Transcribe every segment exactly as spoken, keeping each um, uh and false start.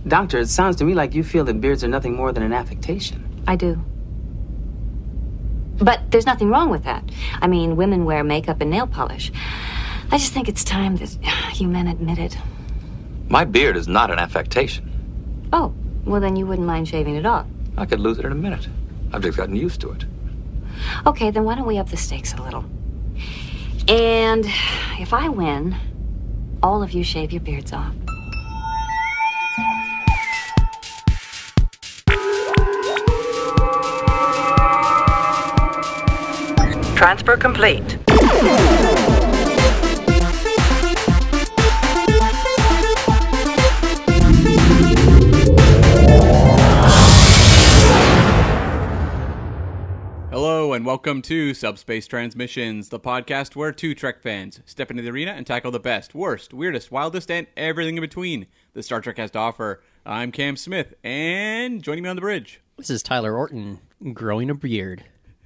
Doctor, it sounds to me like you feel that beards are nothing more than an affectation. I do. But there's nothing wrong with that. I mean, women wear makeup and nail polish. I just think it's time that you men admit it. My beard is not an affectation. Oh, well then you wouldn't mind shaving it off. I could lose it in a minute. I've just gotten used to it. Okay, then why don't we up the stakes a little? And if I win, all of you shave your beards off. Transfer complete. Hello and welcome to Subspace Transmissions, the podcast where two Trek fans step into the arena and tackle the best, worst, weirdest, wildest, and everything in between that Star Trek has to offer. I'm Cam Smith, and joining me on the bridge, this is Tyler Orton, growing a beard.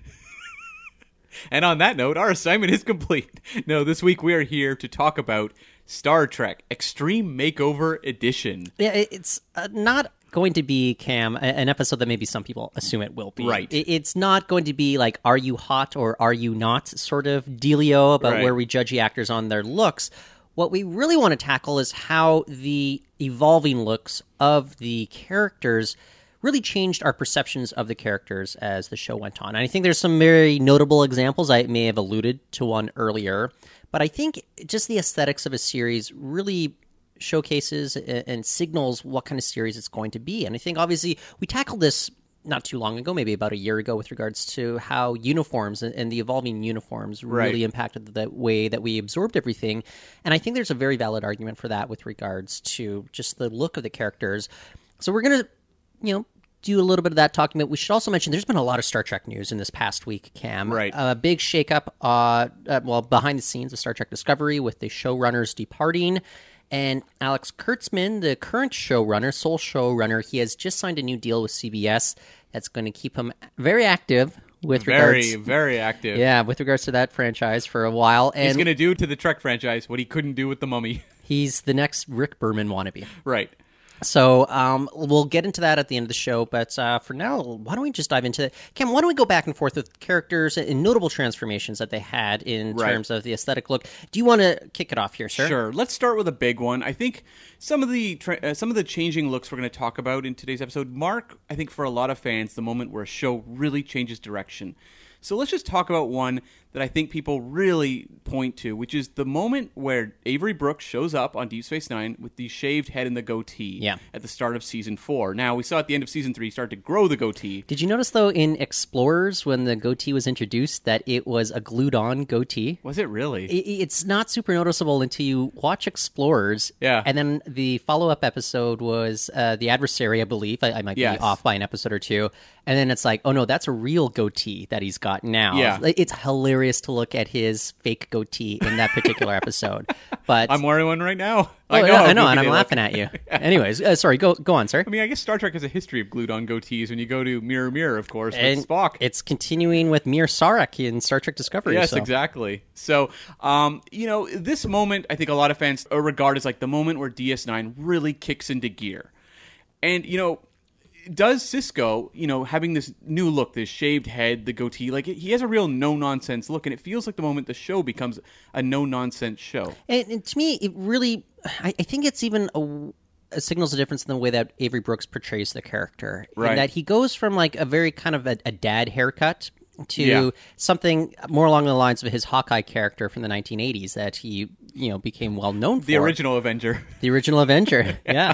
And on that note, our assignment is complete. No, this week we are here to talk about Star Trek Extreme Makeover Edition. Yeah, it's uh, not going to be, Cam, an episode that maybe some people assume it will be. Right. It's not going to be like, are you hot or are you not sort of dealio about Right. where we judge the actors on their looks. What we really want to tackle is how the evolving looks of the characters really changed our perceptions of the characters as the show went on. And I think there's some very notable examples. I may have alluded to one earlier, but I think just the aesthetics of a series really showcases and signals what kind of series it's going to be. And I think obviously we tackled this not too long ago, maybe about a year ago, with regards to how uniforms and the evolving uniforms really Right. impacted the way that we absorbed everything. And I think there's a very valid argument for that with regards to just the look of the characters. So we're going to, you know, do a little bit of that talking about. We should also mention there's been a lot of Star Trek news in this past week, Cam. Right. A big shakeup, uh, uh, well, behind the scenes of Star Trek Discovery with the showrunners departing. And Alex Kurtzman, the current showrunner, sole showrunner, he has just signed a new deal with C B S that's going to keep him very active with Very, regards. very active. Yeah, with regards to that franchise for a while. And He's going to do to the Trek franchise what he couldn't do with the Mummy. he's the next Rick Berman wannabe. Right. So um, we'll get into that at the end of the show, but uh, for now, why don't we just dive into it? Cam, why don't we go back and forth with characters and notable transformations that they had in Right. terms of the aesthetic look? Do you want to kick it off here, sir? Sure. Let's start with a big one. I think some of the tra- uh, some of the changing looks we're going to talk about in today's episode mark, I think, for a lot of fans, the moment where a show really changes direction. So let's just talk about one that I think people really point to, which is the moment where Avery Brooks shows up on Deep Space Nine with the shaved head and the goatee Yeah. at the start of Season four. Now, we saw at the end of Season three he started to grow the goatee. Did you notice, though, in Explorers, when the goatee was introduced, that it was a glued-on goatee? Was it really? I- It's not super noticeable until you watch Explorers. Yeah. And then the follow-up episode was uh, The Adversary, I believe. I, I might Yes. be off by an episode or two. And then it's like, oh no, that's a real goatee that he's got now. Yeah. Like, it's hilarious to look at his fake goatee in that particular episode. But I'm wearing one right now. Oh, I know, yeah, how I know, goofy and I'm they laughing look. at you. Anyways, uh, sorry, go go on, sir. I mean, I guess Star Trek has a history of glued-on goatees. When you go to Mirror Mirror, of course, with And Spock. it's continuing with Mir Sarek in Star Trek Discovery. Yes, so. exactly. So, um, you know, this moment, I think a lot of fans regard as like the moment where D S nine really kicks into gear. And, you know, does Sisko, you know, having this new look, this shaved head, the goatee, like, he has a real no-nonsense look, and it feels like the moment the show becomes a no-nonsense show. And, and to me, it really, I, I think it's even a, a signals a difference in the way that Avery Brooks portrays the character. Right. In that he goes from like a very kind of a, a dad haircut to Yeah. something more along the lines of his Hawkeye character from the nineteen eighties that he, you know, became well known for. The original Avenger. The original Avenger, yeah.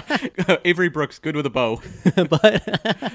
Avery Brooks, good with a bow. But,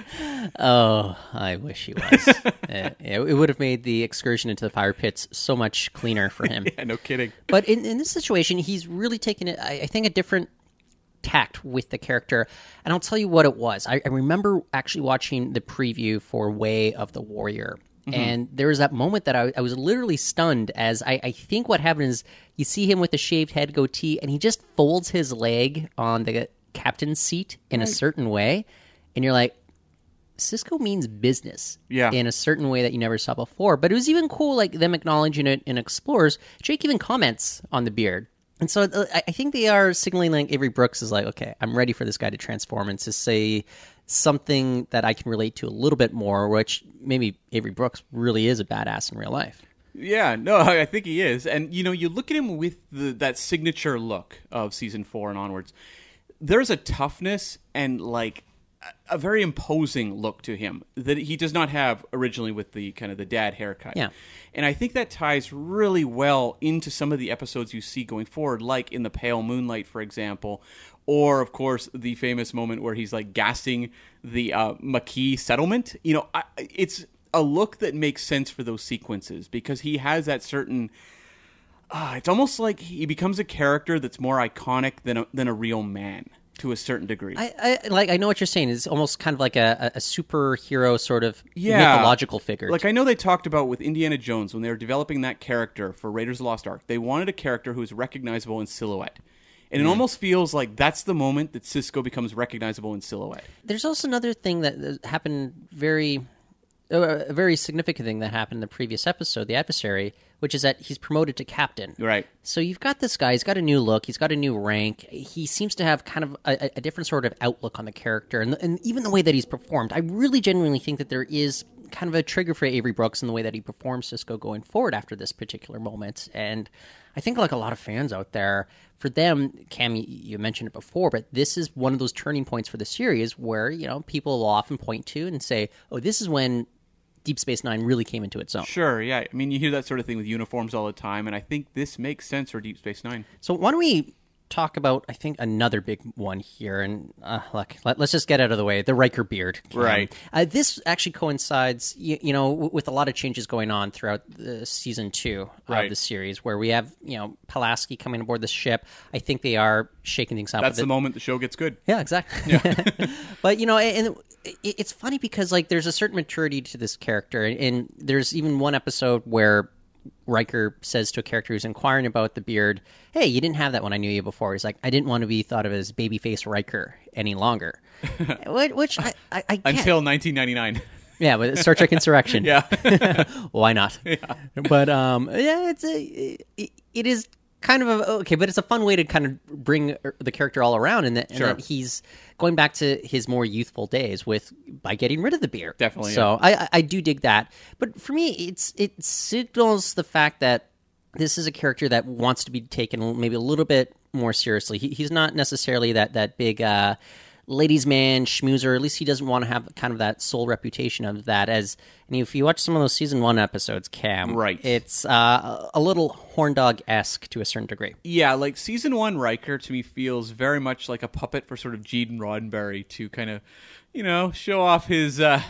oh, I wish he was. it, it would have made the excursion into the fire pits so much cleaner for him. Yeah, no kidding. But in, in this situation, he's really taken it, I, I think, a different tact with the character. And I'll tell you what it was. I, I remember actually watching the preview for Way of the Warrior. Mm-hmm. And there was that moment that I, I was literally stunned as I, I think what happened is you see him with the shaved head goatee and he just folds his leg on the captain's seat in right. a certain way. And you're like, Sisko means business yeah. in a certain way that you never saw before. But it was even cool, like them acknowledging it in Explorers. Jake even comments on the beard. And so uh, I I think they are signaling like Avery Brooks is like, okay, I'm ready for this guy to transform and to say something that I can relate to a little bit more, which maybe Avery Brooks really is a badass in real life. Yeah, no, I think he is. And, you know, you look at him with the, that signature look of season four and onwards. There's a toughness and, like, a very imposing look to him that he does not have originally with the kind of the dad haircut. Yeah. And I think that ties really well into some of the episodes you see going forward, like in The Pale Moonlight, for example, or, of course, the famous moment where he's, like, gassing the uh, Maquis settlement. You know, I, it's a look that makes sense for those sequences because he has that certain... Uh, it's almost like he becomes a character that's more iconic than a, than a real man. To a certain degree. I, I like. I know what you're saying. It's almost kind of like a, a superhero sort of yeah. mythological figure. Like I know they talked about with Indiana Jones when they were developing that character for Raiders of the Lost Ark. They wanted a character who was recognizable in silhouette. And it mm. almost feels like that's the moment that Sisko becomes recognizable in silhouette. There's also another thing that happened very... a very significant thing that happened in the previous episode, The Adversary, which is that he's promoted to captain. Right. So you've got this guy, he's got a new look, he's got a new rank, he seems to have kind of a, a different sort of outlook on the character, and, and even the way that he's performed. I really genuinely think that there is kind of a trigger for Avery Brooks in the way that he performs Sisko going forward after this particular moment, and I think like a lot of fans out there, for them, Cam, you, you mentioned it before, but this is one of those turning points for the series where, you know, people will often point to and say, oh, this is when Deep Space Nine really came into its own. Sure, yeah. I mean, you hear that sort of thing with uniforms all the time, and I think this makes sense for Deep Space Nine. So why don't we talk about, I think, another big one here, and uh, look, let, let's just get out of the way, the Riker beard. Right. Uh, this actually coincides, you, you know, w- with a lot of changes going on throughout the season two right. of the series, where we have, you know, Pulaski coming aboard the ship. I think they are shaking things up. That's the it. moment the show gets good. Yeah, exactly. Yeah. But, you know, and it's funny because, like, there's a certain maturity to this character, and there's even one episode where Riker says to a character who's inquiring about the beard, hey, you didn't have that when I knew you before. He's like, I didn't want to be thought of as babyface Riker any longer. Which I, I, I get. Until nineteen ninety-nine. Yeah, but Star Trek Insurrection. Yeah. Why not? Yeah. But, um, yeah, it's a, it, it is kind of a, okay, but it's a fun way to kind of bring the character all around, and that, sure. and that he's going back to his more youthful days with by getting rid of the beard. Definitely. So yeah. I, I do dig that. But for me, it's it signals the fact that this is a character that wants to be taken maybe a little bit more seriously. He, he's not necessarily that that big uh, ladies' man schmoozer. At least he doesn't want to have kind of that sole reputation of that. As and if you watch some of those season one episodes, Cam, right, it's uh, a little horn dog esque to a certain degree. Yeah, like season one Riker to me feels very much like a puppet for sort of Gene Roddenberry to kind of, you know, show off his uh,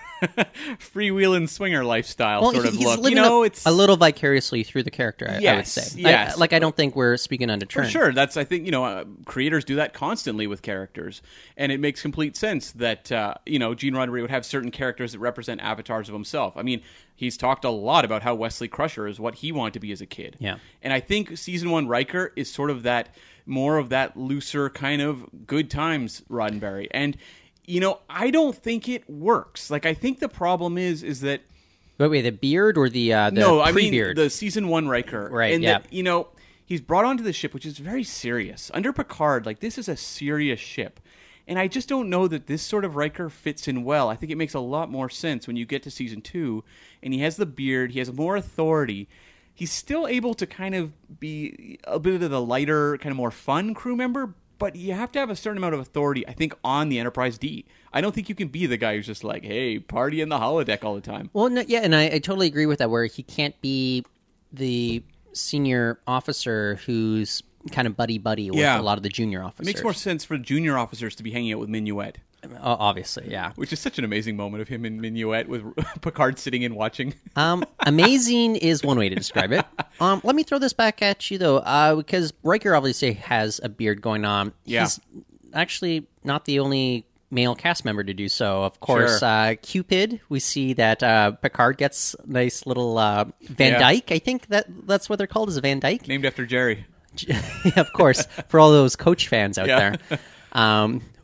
freewheeling swinger lifestyle well, sort of he's look. living You know, a, it's a little vicariously through the character. I, yes, I would say. Yes, I, like I don't think we're speaking under turn. For sure, that's I think you know uh, creators do that constantly with characters, and it makes complete sense that uh, you know Gene Roddenberry would have certain characters that represent avatars of himself. I mean, he's talked a lot about how Wesley Crusher is what he wanted to be as a kid. Yeah, and I think season one Riker is sort of that more of that looser kind of good times Roddenberry, and you know I don't think it works. Like I think the problem is is that. Wait, wait, the beard or the uh, the no, I pre-beard? mean the season one Riker, right? And yeah, that, you know he's brought onto the ship, which is very serious under Picard. Like this is a serious ship, and I just don't know that this sort of Riker fits in well. I think it makes a lot more sense when you get to season two, and he has the beard, he has more authority. He's still able to kind of be a bit of the lighter, kind of more fun crew member. But you have to have a certain amount of authority, I think, on the Enterprise D. I don't think you can be the guy who's just like, hey, party in the holodeck all the time. Well, no, yeah, and I, I totally agree with that, where he can't be the senior officer who's kind of buddy-buddy with yeah. a lot of the junior officers. It makes more sense for junior officers to be hanging out with Minuet. Uh, obviously, yeah. Which is such an amazing moment of him in Minuet with Picard sitting and watching. um, amazing is one way to describe it. Um, let me throw this back at you, though, uh, because Riker obviously has a beard going on. Yeah. He's actually not the only male cast member to do so. Of course, Sure. uh, Cupid, we see that uh, Picard gets a nice little uh, Van Yeah. Dyke. I think that that's what they're called, is a Van Dyke. Named after Jerry. Yeah, of course, for all those Coach fans out Yeah. there. Um,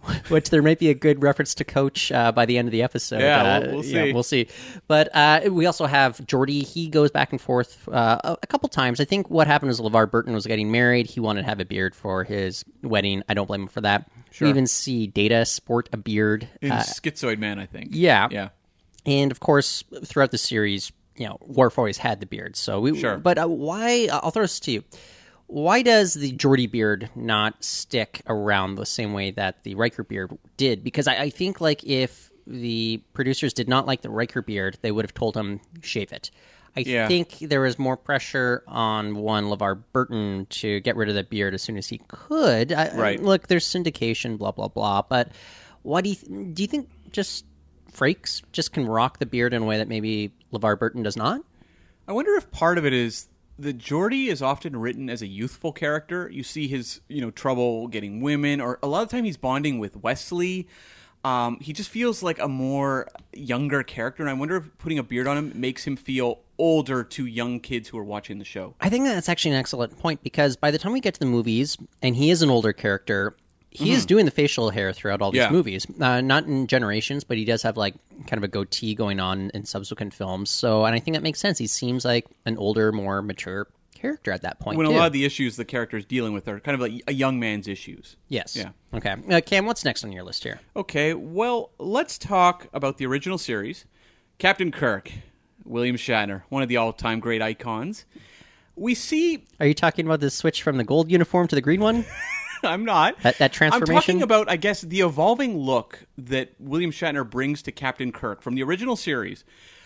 which there might be a good reference to Coach uh, by the end of the episode. Yeah, uh, we'll, we'll see. Yeah, we'll see. But uh, we also have Geordie. He goes back and forth uh, a, a couple times. I think what happened was LeVar Burton was getting married. He wanted to have a beard for his wedding. I don't blame him for that. Sure. We even see Data sport a beard. In Uh, Schizoid Man, I think. yeah. Yeah. And of course, throughout the series, you know, Worf always had the beard. So we, Sure. But uh, why? I'll throw this to you. Why does the Geordie beard not stick around the same way that the Riker beard did? Because I, I think, like, if the producers did not like the Riker beard, they would have told him shave it. I Yeah. think there was more pressure on one LeVar Burton to get rid of the beard as soon as he could. I, Right. Look, there's syndication, blah blah blah. But why do you th- do you think just Frakes just can rock the beard in a way that maybe LeVar Burton does not? I wonder if part of it is the Geordie is often written as a youthful character. You see his, you know, trouble getting women, or a lot of the time he's bonding with Wesley. Um, he just feels like a more younger character, and I wonder if putting a beard on him makes him feel older to young kids who are watching the show. I think that's actually an excellent point, because by the time we get to the movies, and he is an older character, he is doing the facial hair throughout all these Yeah. movies. Uh, not in Generations, but he does have like kind of a goatee going on in subsequent films. So, and I think that makes sense. He seems like an older, more mature character at that point. When a too. lot of the issues the character is dealing with are kind of like a young man's issues. Yes. Yeah. Okay. Uh, Cam, what's next on your list here? Okay, well, let's talk about the original series. Captain Kirk, William Shatner, one of the all-time great icons. We see... Are you talking about the switch from the gold uniform to the green one? I'm not. That, that transformation? I'm talking about, I guess, the evolving look that William Shatner brings to Captain Kirk from the original series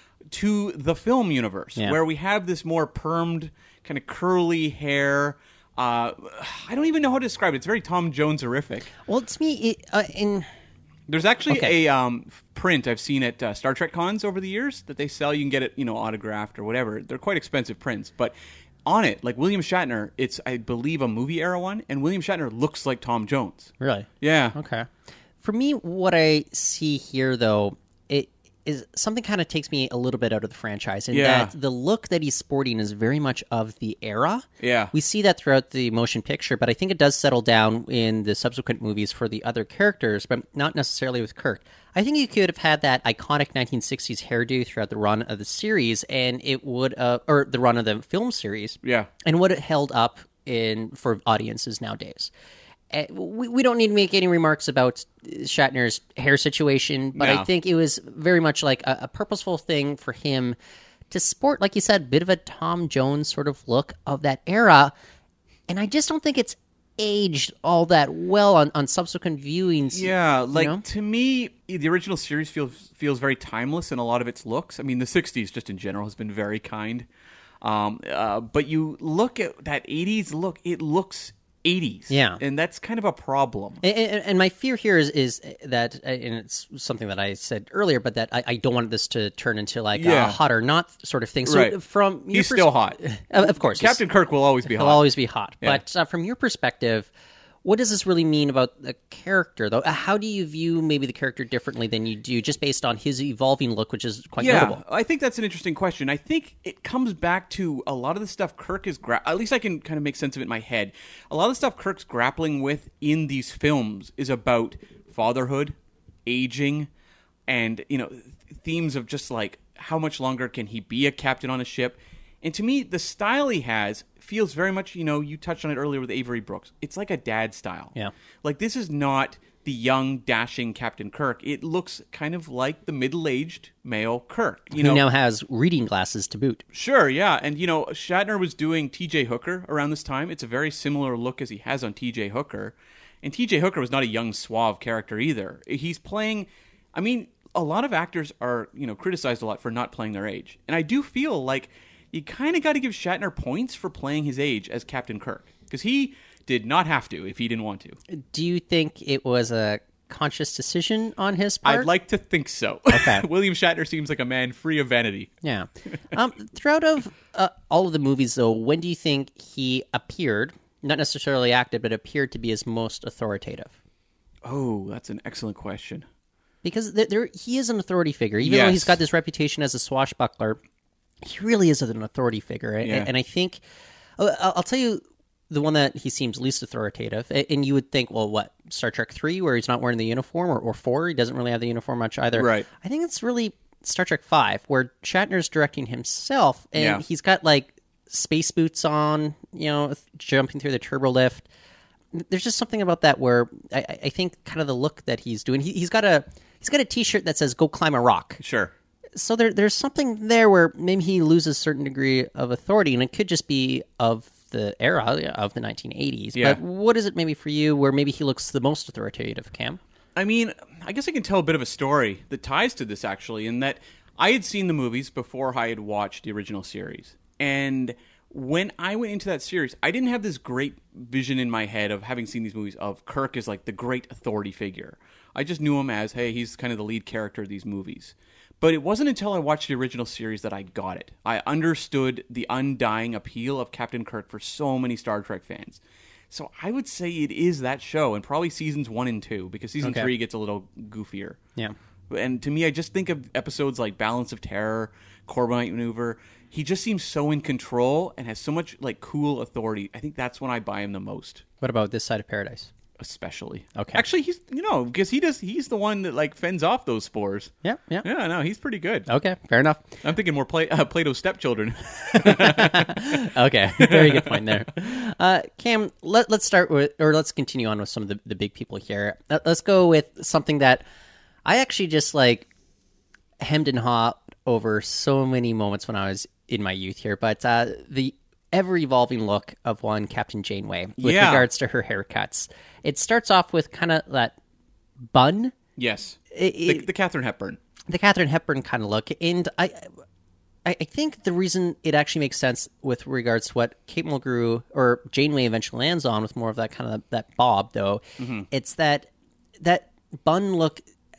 to the film universe, Yeah. where we have this more permed, kind of curly hair. Uh, I don't even know how to describe it. It's very Tom Jones-erific. Well, it's me. It, uh, in There's actually Okay. a um, print I've seen at uh, Star Trek cons over the years that they sell. You can get it, you know, autographed or whatever. They're quite expensive prints, but on it, like William Shatner, it's, I believe, a movie era one, and William Shatner looks like Tom Jones. Really? Yeah. Okay. For me, what I see here, though, it is something kind of takes me a little bit out of the franchise, in Yeah. that the look that he's sporting is very much of the era. Yeah. We see that throughout the motion picture, but I think it does settle down in the subsequent movies for the other characters, but not necessarily with Kirk. I think you could have had that iconic nineteen sixties hairdo throughout the run of the series, and it would, uh, or the run of the film series, Yeah. and would have held up in for audiences nowadays. Uh, we, we don't need to make any remarks about Shatner's hair situation, but No. I think it was very much like a, a purposeful thing for him to sport, like you said, a bit of a Tom Jones sort of look of that era. And I just don't think it's aged all that well on, on subsequent viewings. Yeah, like, know? to me, the original series feels feels very timeless in a lot of its looks. I mean, the sixties, just in general, has been very kind. Um, uh, but you look at that eighties look, it looks eighties. Yeah. And that's kind of a problem. And, and, and my fear here is is that, and it's something that I said earlier, but that I, I don't want this to turn into like Yeah. a hot or not sort of thing. So Right. from your He's pers- still hot. Uh, of course, Captain Kirk will always be he'll hot. always be hot. Yeah. But uh, from your perspective, what does this really mean about the character, though? Uh, How do you view maybe the character differently than you do just based on his evolving look, which is quite Yeah, notable? I think that's an interesting question. I think it comes back to a lot of the stuff Kirk is, gra- at least I can kind of make sense of it in my head. A lot of the stuff Kirk's grappling with in these films is about fatherhood, aging, and, you know, th- themes of just like how much longer can he be a captain on a ship. And to me, the style he has feels very much, you know, you touched on it earlier with Avery Brooks. It's like a dad style. Yeah. Like, this is not the young, dashing Captain Kirk. It looks kind of like the middle-aged male Kirk. You Who know, now has reading glasses to boot. Sure, yeah. And, you know, Shatner was doing T J Hooker around this time. It's a very similar look as he has on T J Hooker. And T J Hooker was not a young, suave character either. He's playing... I mean, a lot of actors are, you know, criticized a lot for not playing their age. And I do feel like you kind of got to give Shatner points for playing his age as Captain Kirk. Because he did not have to if he didn't want to. Do you think it was a conscious decision on his part? I'd like to think so. Okay. William Shatner seems like a man free of vanity. Yeah. Um, throughout of uh, all of the movies, though, when do you think he appeared, not necessarily acted, but appeared to be his most authoritative? Oh, that's an excellent question. Because there, there he is an authority figure. Even though Yes. he's got this reputation as a swashbuckler, he really is an authority figure. And, Yeah. and I think, uh, I'll I'll tell you, the one that he seems least authoritative. A- And you would think, well, what, Star Trek three, where he's not wearing the uniform, or, or four, he doesn't really have the uniform much either. Right. I think it's really Star Trek five, where Shatner's directing himself, and Yeah. he's got, like, space boots on, you know, jumping through the turbo lift. There's just something about that where I, I think kind of the look that he's doing. He, he's got a he's got a T-shirt that says "Go climb a rock." Sure. So there there's something there where maybe he loses a certain degree of authority, and it could just be of the era of the nineteen eighties. Yeah. But what is it maybe for you where maybe he looks the most authoritative, Cam? I mean, I guess I can tell a bit of a story that ties to this, actually, in that I had seen the movies before I had watched the original series. And when I went into that series, I didn't have this great vision in my head of having seen these movies of Kirk as like the great authority figure. I just knew him as, hey, he's kind of the lead character of these movies. But it wasn't until I watched the original series that I got it. I understood the undying appeal of Captain Kirk for so many Star Trek fans. So I would say it is that show, and probably seasons one and two, because season Okay. three gets a little goofier. Yeah. And to me, I just think of episodes like Balance of Terror, Corbomite Maneuver. He just seems so in control and has so much like cool authority. I think that's when I buy him the most, What about This Side of Paradise? especially. Okay. Actually, he's you know because he does he's the one that like fends off those spores. Yeah, yeah. Yeah, no, he's pretty good. Okay, fair enough. I'm thinking more play, uh, Plato's stepchildren. Okay, very good point there. Uh, Cam, let, let's start with, or let's continue on with some of the, the big people here. Uh, let's go with something that I actually just like hemmed and hawed over so many moments when I was in my youth here, but uh, the ever-evolving look of one Captain Janeway with Yeah. regards to her haircuts. It starts off with kind of that bun, Yes, It- the, it- the Katharine Hepburn. the Katharine Hepburn kind of look, and I, I, I think the reason it actually makes sense with regards to what Kate Mulgrew or Janeway eventually lands on, with more of that kind of that bob, though, Mm-hmm. it's that that bun look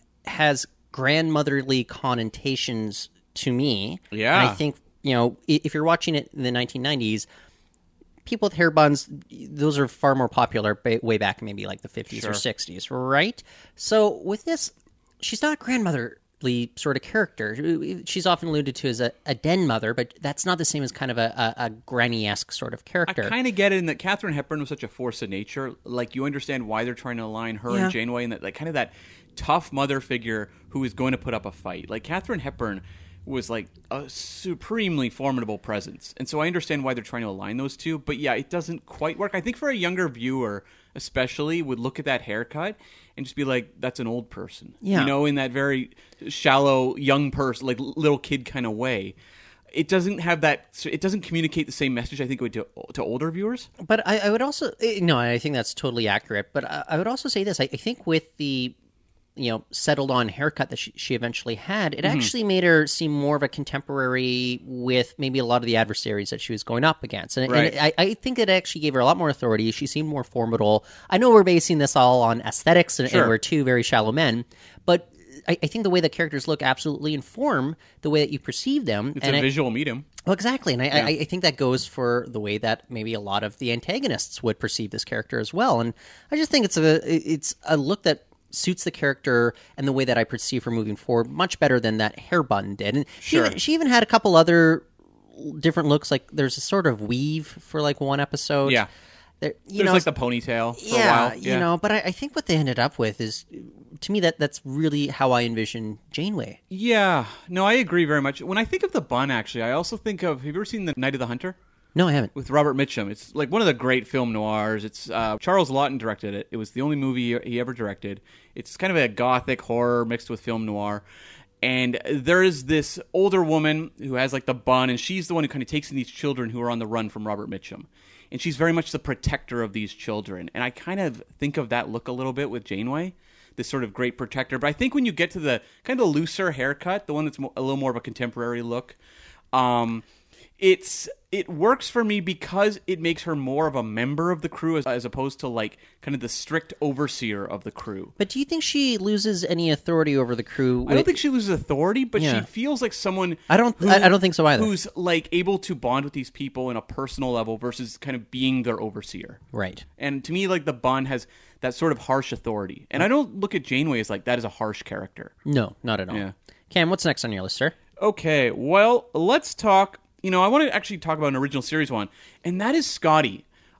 has grandmotherly connotations to me. Yeah. and I think you know i- if you're watching it in the nineteen nineties. People with hair buns, those are far more popular ba- way back in maybe like the fifties Sure. or sixties, right? So with this, she's not a grandmotherly sort of character. She's often alluded to as a, a den mother, but that's not the same as kind of a, a, a granny-esque sort of I character. kind of get it in that Katharine Hepburn was such a force of nature. Like, you understand why they're trying to align her Yeah. and Janeway, and that, like, kind of that tough mother figure who is going to put up a fight. Like, Katharine Hepburn was like a supremely formidable presence, and so I understand why they're trying to align those two. But yeah, it doesn't quite work. I think for a younger viewer, especially, would look at that haircut and just be like, "That's an old person," Yeah. you know, in that very shallow young person, like little kid kind of way. It doesn't have that. So it doesn't communicate the same message I think it would to, to older viewers. But I, I would also eh, no, I think that's totally accurate. But I, I would also say this: I, I think with the you know settled on haircut that she, she eventually had, it Mm-hmm. actually made her seem more of a contemporary with maybe a lot of the adversaries that she was going up against. And, Right. and I, I think it actually gave her a lot more authority. She seemed more formidable. I know we're basing this all on aesthetics, and, Sure. and we're two very shallow men, but. I, I think the way the characters look absolutely inform the way that you perceive them. It's and a I- visual medium. well, exactly, and I, Yeah. I, I think that goes for the way that maybe a lot of the antagonists would perceive this character as well. And I just think it's a it's a look that suits the character and the way that I perceive her moving forward much better than that hair bun did. And she, Sure. even, she even had a couple other different looks. Like there's a sort of weave for like one episode. Yeah. There, you There's know, like the ponytail for yeah, a while. you know, but I, I think what they ended up with is, to me, that that's really how I envision Janeway. Yeah, no, I agree very much. When I think of the bun, actually, I also think of. Have you ever seen The Night of the Hunter No, I haven't. with Robert Mitchum? It's like one of the great film noirs. It's uh, Charles Laughton directed it. It was the only movie he ever directed. It's kind of a gothic horror mixed with film noir. And there is this older woman who has like the bun, and she's the one who kind of takes in these children who are on the run from Robert Mitchum. And she's very much the protector of these children. And I kind of think of that look a little bit with Janeway, this sort of great protector. But I think when you get to the kind of looser haircut, the one that's mo- a little more of a contemporary look, um, it's it works for me because it makes her more of a member of the crew as, as opposed to like kind of the strict overseer of the crew. But do you think she loses any authority over the crew? I don't think she loses authority, but Yeah. she feels like someone. I don't- who- I- I don't think so either. Who's like able to bond with these people in a personal level versus kind of being their overseer. Right. And to me, like the bun has that sort of harsh authority. And I don't look at Janeway as like that is a harsh character. No, not at all. Yeah. Cam, what's next on your list, sir? Okay, well, let's talk. You know, I want to actually talk about an original series one, and that is Scotty.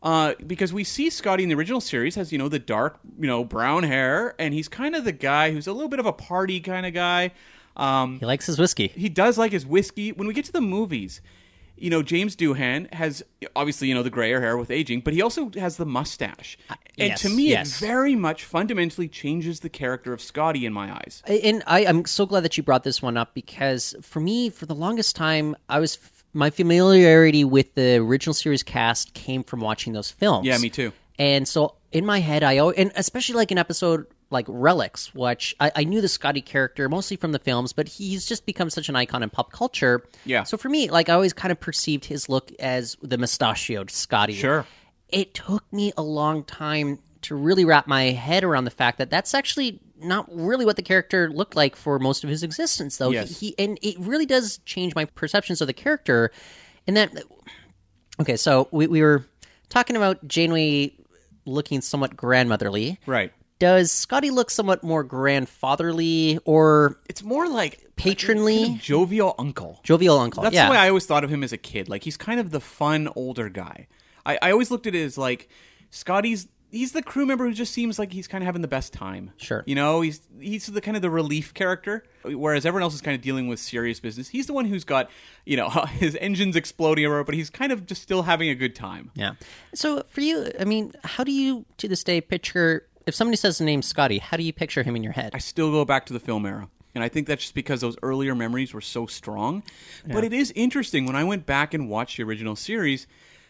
Uh, because we see Scotty in the original series has, you know, the dark, you know, brown hair, and he's kind of the guy who's a little bit of a party kind of guy. Um, He likes his whiskey. he does like his whiskey. When we get to the movies, you know, James Doohan has, obviously, you know, the grayer hair with aging, but he also has the mustache. And yes, to me, yes. it very much fundamentally changes the character of Scotty in my eyes. And I, I'm so glad that you brought this one up, because for me, for the longest time, I was my familiarity with the original series cast came from watching those films. Yeah, me too. And so in my head, I always, and especially like an episode like Relics, which I, I knew the Scotty character mostly from the films, but he's just become such an icon in pop culture. Yeah. So for me, like I always kind of perceived his look as the mustachioed Scotty. Sure. It took me a long time to really wrap my head around the fact that that's actually not really what the character looked like for most of his existence, though. Yes. He, he and it really does change my perceptions of the character. And that, okay, so we, we were talking about Janeway looking somewhat grandmotherly. Right. Does Scotty look somewhat more grandfatherly or It's more like patronly? kind of jovial uncle. Jovial uncle? That's yeah. the way I always thought of him as a kid. Like, he's kind of the fun older guy. I, I always looked at it as like Scotty's. He's the crew member who just seems like he's kind of having the best time. Sure. You know, he's he's the kind of the relief character, whereas everyone else is kind of dealing with serious business. He's the one who's got, you know, his engine's exploding around, but he's kind of just still having a good time. Yeah. So for you, I mean, how do you, to this day, picture, if somebody says the name Scotty, how do you picture him in your head? I still go back to the film era. And I think that's just because those earlier memories were so strong. Yeah. But it is interesting. When I went back and watched the original series,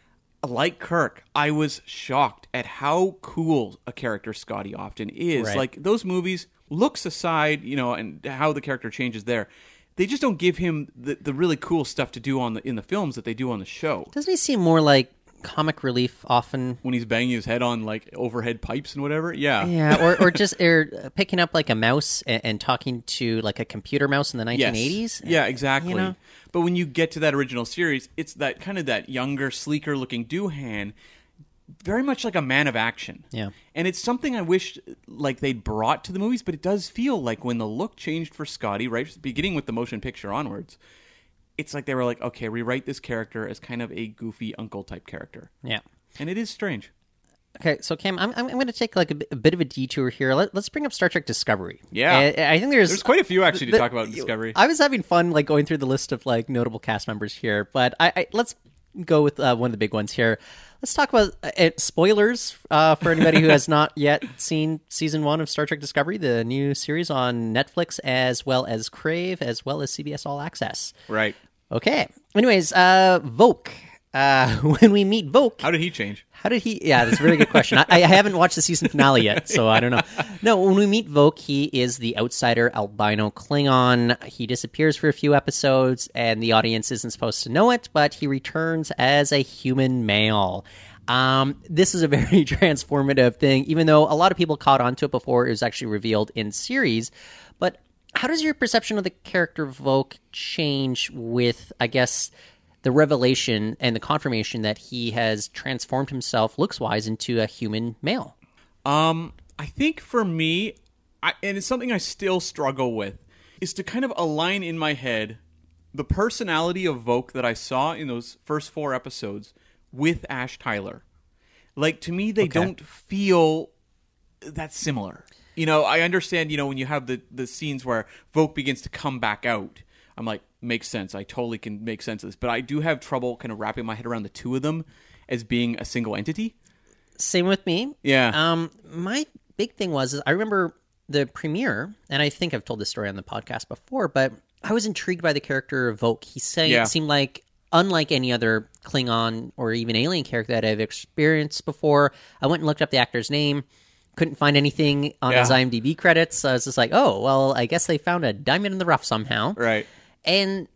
like Kirk, I was shocked at how cool a character Scotty often is. Right. Like, those movies, looks aside, you know, and how the character changes there, they just don't give him the, the really cool stuff to do on the in the films that they do on the show. Doesn't he seem more like comic relief often? When he's banging his head on, like, overhead pipes and whatever? Yeah. Yeah, or, or just or picking up, like, a mouse and, and talking to, like, a computer mouse in the nineteen eighties? Yes. Yeah, exactly. You know? But when you get to that original series, it's that kind of that younger, sleeker looking Doohan, very much like a man of action. Yeah. And it's something I wish like they'd brought to the movies, but it does feel like when the look changed for Scotty, right, beginning with the motion picture onwards, it's like they were like, okay, rewrite this character as kind of a goofy uncle type character. Yeah. And it is strange. Okay, so Cam, I'm I'm going to take like a, b- a bit of a detour here. Let, let's bring up Star Trek Discovery. Yeah, I, I think there's there's quite a few actually to the, talk about in Discovery. I was having fun like going through the list of like notable cast members here, but I, I let's go with uh, one of the big ones here. Let's talk about uh, spoilers uh, for anybody who has not yet seen season one of Star Trek Discovery, the new series on Netflix, as well as Crave, as well as C B S All Access. Right. Okay. Anyways, uh, Voq. Uh, when we meet Voq, how did he change? How did he? Yeah, that's a really good question. I, I haven't watched the season finale yet, so I don't know. No, when we meet Voq, he is the outsider albino Klingon. He disappears for a few episodes, and the audience isn't supposed to know it, but he returns as a human male. Um, this is a very transformative thing, even though a lot of people caught on to it before it was actually revealed in series. But how does your perception of the character Voq change with, I guess, the revelation and the confirmation that he has transformed himself looks-wise into a human male? Um, I think for me, I, and it's something I still struggle with, is to kind of align in my head the personality of Voq that I saw in those first four episodes with Ash Tyler. Like, to me, they Okay. don't feel that similar. You know, I understand, you know, when you have the, the scenes where Voq begins to come back out, I'm like, makes sense. I totally can make sense of this. But I do have trouble kind of wrapping my head around the two of them as being a single entity. Same with me. Yeah. Um, my big thing was, is I remember the premiere, and I think I've told this story on the podcast before, but I was intrigued by the character of Voq. He sang, Yeah. seemed like, unlike any other Klingon or even alien character that I've experienced before. I went and looked up the actor's name. Couldn't find anything on Yeah. his IMDb credits. So I was just like, oh, well, I guess they found a diamond in the rough somehow. Right. And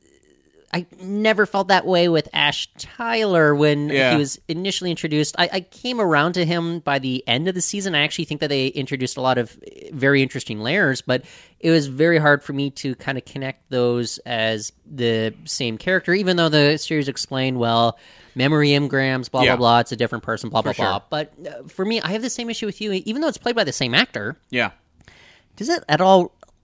I never felt that way with Ash Tyler when Yeah. he was initially introduced. I, I came around to him by the end of the season. I actually think that they introduced a lot of very interesting layers, but it was very hard for me to kind of connect those as the same character, even though the series explained, well, memory engrams, blah, Yeah. blah, blah, it's a different person, blah, For blah, blah. sure. But uh, for me, I have the same issue with you, even though it's played by the same actor. Yeah. Does it at all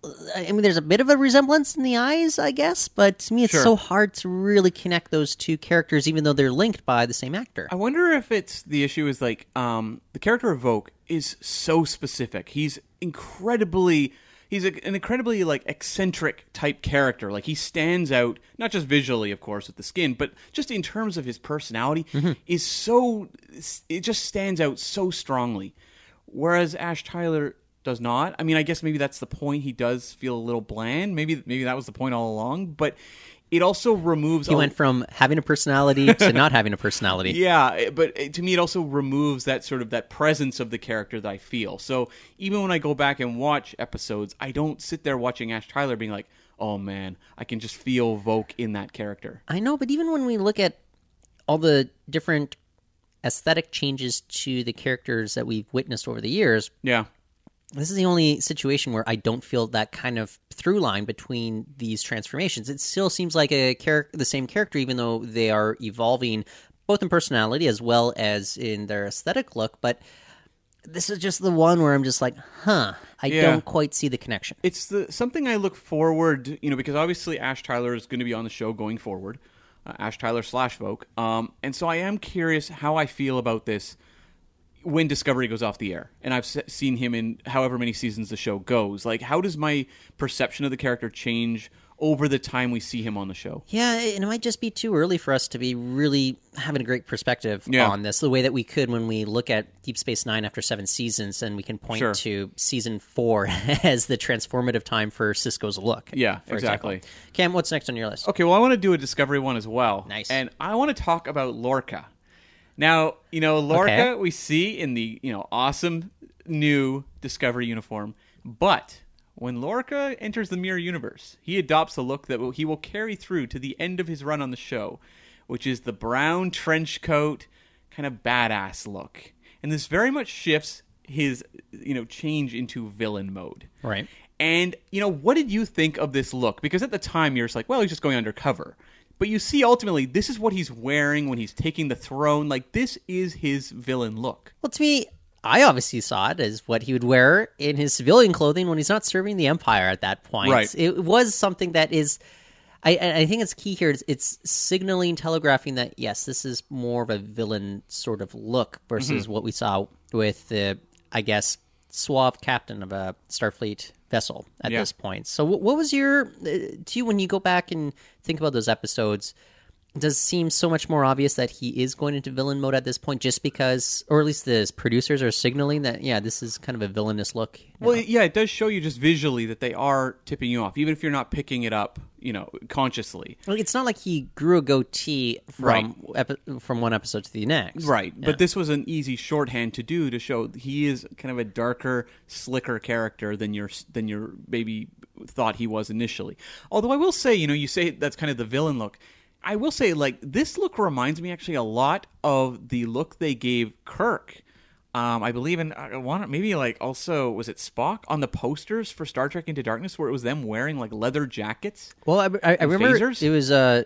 I mean, there's a bit of a resemblance in the eyes, I guess, but to me, it's Sure. so hard to really connect those two characters, even though they're linked by the same actor. I wonder if it's the issue is like um, the character of Vogue is so specific. He's incredibly, he's a, an incredibly like eccentric type character. Like he stands out, not just visually, of course, with the skin, but just in terms of his personality, Mm-hmm. is so, it just stands out so strongly. Whereas Ash Tyler does not. I mean, I guess maybe that's the point. He does feel a little bland. Maybe maybe that was the point all along. But it also removes. He a, went from having a personality to not having a personality. Yeah, but to me, it also removes that sort of that presence of the character that I feel. So even when I go back and watch episodes, I don't sit there watching Ash Tyler being like, "Oh man, I can just feel Vogue in that character." I know, but even when we look at all the different aesthetic changes to the characters that we've witnessed over the years, Yeah. this is the only situation where I don't feel that kind of through line between these transformations. It still seems like a char- the same character, even though they are evolving both in personality as well as in their aesthetic look. But this is just the one where I'm just like, huh, I Yeah. don't quite see the connection. It's the something I look forward, you know, because obviously Ash Tyler is going to be on the show going forward, uh, Ash Tyler slash Vogue, um, and so I am curious how I feel about this when Discovery goes off the air, and I've se- seen him in however many seasons the show goes. Like, how does my perception of the character change over the time we see him on the show? Yeah, and it might just be too early for us to be really having a great perspective Yeah. on this, the way that we could when we look at Deep Space Nine after seven seasons, and we can point Sure. to season four as the transformative time for Sisko's look. Yeah, for exactly. example. Cam, what's next on your list? Okay, well, I want to do a Discovery one as well. Nice. And I want to talk about Lorca. Now, you know, Lorca Okay. we see in the, you know, awesome new Discovery uniform, but when Lorca enters the Mirror Universe, he adopts a look that will, he will carry through to the end of his run on the show, which is the brown trench coat, kind of badass look. And this very much shifts his, you know, change into villain mode. Right. And, you know, what did you think of this look? Because at the time, you're just like, well, he's just going undercover. But you see, ultimately, this is what he's wearing when he's taking the throne. Like, this is his villain look. Well, to me, I obviously saw it as what he would wear in his civilian clothing when he's not serving the Empire at that point. Right. It was something that is... I, I think it's key here. It's, it's signaling, telegraphing that, yes, this is more of a villain sort of look versus Mm-hmm. what we saw with the, I guess, suave captain of a Starfleet vessel at Yeah. this point. So what, what was your, uh, to you, when you go back and think about those episodes, does it seem so much more obvious that he is going into villain mode at this point just because, or at least the producers are signaling that, yeah, this is kind of a villainous look? Well, yeah, it does show you just visually that they are tipping you off, even if you're not picking it up, you know, consciously. Like, it's not like he grew a goatee from Right. epi- from one episode to the next. Right. Yeah. But this was an easy shorthand to do to show he is kind of a darker, slicker character than your than your maybe thought he was initially. Although I will say, you know, you say that's kind of the villain look. I will say, like, this look reminds me actually a lot of the look they gave Kirk. Um, I believe in I want maybe like also was it Spock on the posters for Star Trek Into Darkness where it was them wearing like leather jackets. Well, I, I, I remember phasers? it was uh,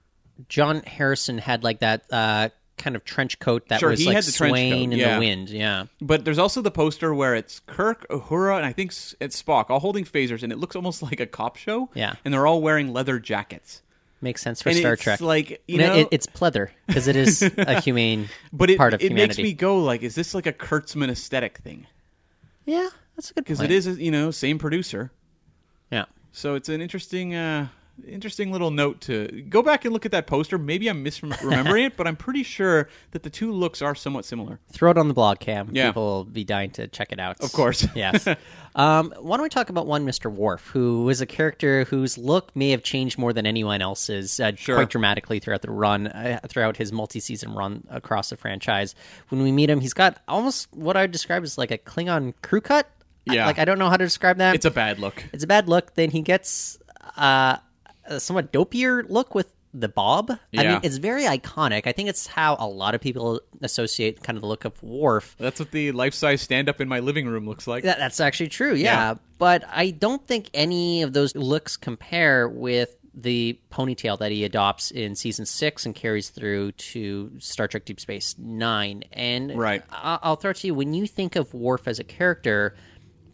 John Harrison had like that uh, kind of trench coat that Sure, was he like had the trench swaying coat, in yeah. the wind. Yeah, But there's also the poster where it's Kirk, Uhura, and I think s- it's Spock all holding phasers, and it looks almost like a cop show. Yeah. And they're all wearing leather jackets. makes sense for And Star it's Trek. like, you No, know, it, it's pleather because it is a humane but it, part of it humanity. makes me go like, is this like a Kurtzman aesthetic thing? Yeah, that's a good Because point. it is, you know, same producer. Yeah. So it's an interesting, uh, interesting little note to go back and look at that poster. Maybe I'm misremembering it, but I'm pretty sure that the two looks are somewhat similar. Throw it on the blog, Cam. Yeah. People will be dying to check it out. Of course. Yes. Um, why don't we talk about one Mister Worf, who was a character whose look may have changed more than anyone else's uh, Sure. quite dramatically throughout the run, uh, throughout his multi-season run across the franchise. When we meet him, he's got almost what I would describe as like a Klingon crew cut. I- Yeah. like, I don't know how to describe that. It's a bad look. It's a bad look. Then he gets uh, a somewhat dopier look with the bob. I Yeah. mean, it's very iconic. I think it's how a lot of people associate kind of the look of Worf. That's what the life-size stand-up in my living room looks like. That, that's actually true, yeah. Yeah. But I don't think any of those looks compare with the ponytail that he adopts in season six and carries through to Star Trek Deep Space Nine. And Right. I- I'll throw it to you, when you think of Worf as a character,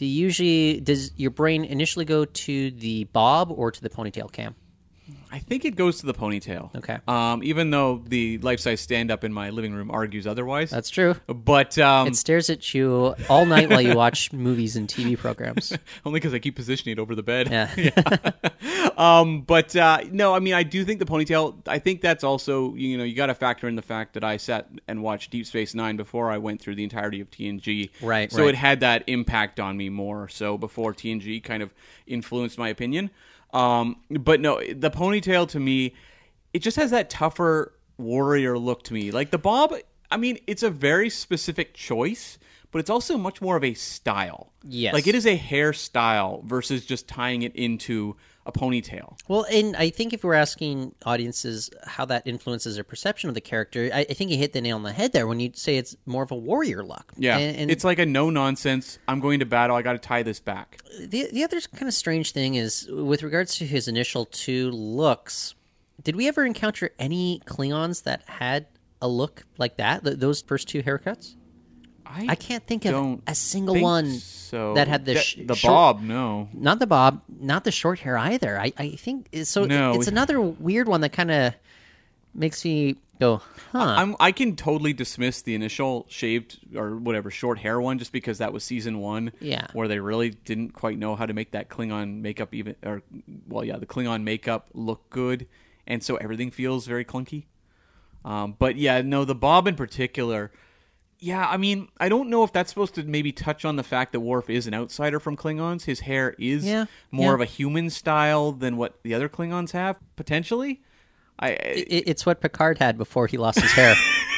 do you usually does your brain initially go to the bob or to the ponytail, Cam? I think it goes to the ponytail. Okay. Um, even though the life-size stand-up in my living room argues otherwise. That's true. But um, It stares at you all night while you watch movies and T V programs. only because I keep positioning it over the bed. Yeah. Um, but uh, no, I mean, I do think the ponytail. I think that's also, you know, you got to factor in the fact that I sat and watched Deep Space Nine before I went through the entirety of T N G. Right, So right. it had that impact on me more. So before T N G kind of influenced my opinion. Um, but no, the ponytail to me, it just has that tougher warrior look to me. Like the bob, I mean, it's a very specific choice, but it's also much more of a style. Yes. Like it is a hairstyle versus just tying it into a ponytail. Well, and I think if we're asking audiences how that influences their perception of the character, I, I think you hit the nail on the head there when you say it's more of a warrior look. Yeah. And, and it's like a no nonsense, I'm going to battle, I got to tie this back. the the other kind of strange thing is with regards to his initial two looks, did we ever encounter any Klingons that had a look like that? Th- those first two haircuts? I, I can't think of don't a single think one so. that had the That- sh- the short- bob, no. Not the bob, not the short hair either. I, I think so. No. It's another weird one that kind of makes me go, huh? I'm, I can totally dismiss the initial shaved or whatever short hair one just because that was season one. Yeah. Where they really didn't quite know how to make that Klingon makeup even, or well, yeah, the Klingon makeup look good, and so everything feels very clunky. Um, but yeah, no, the bob in particular. Yeah, I mean, I don't know if that's supposed to maybe touch on the fact that Worf is an outsider from Klingons. His hair is Yeah, more yeah. of a human style than what the other Klingons have, potentially. I, It, it's what Picard had before he lost his hair.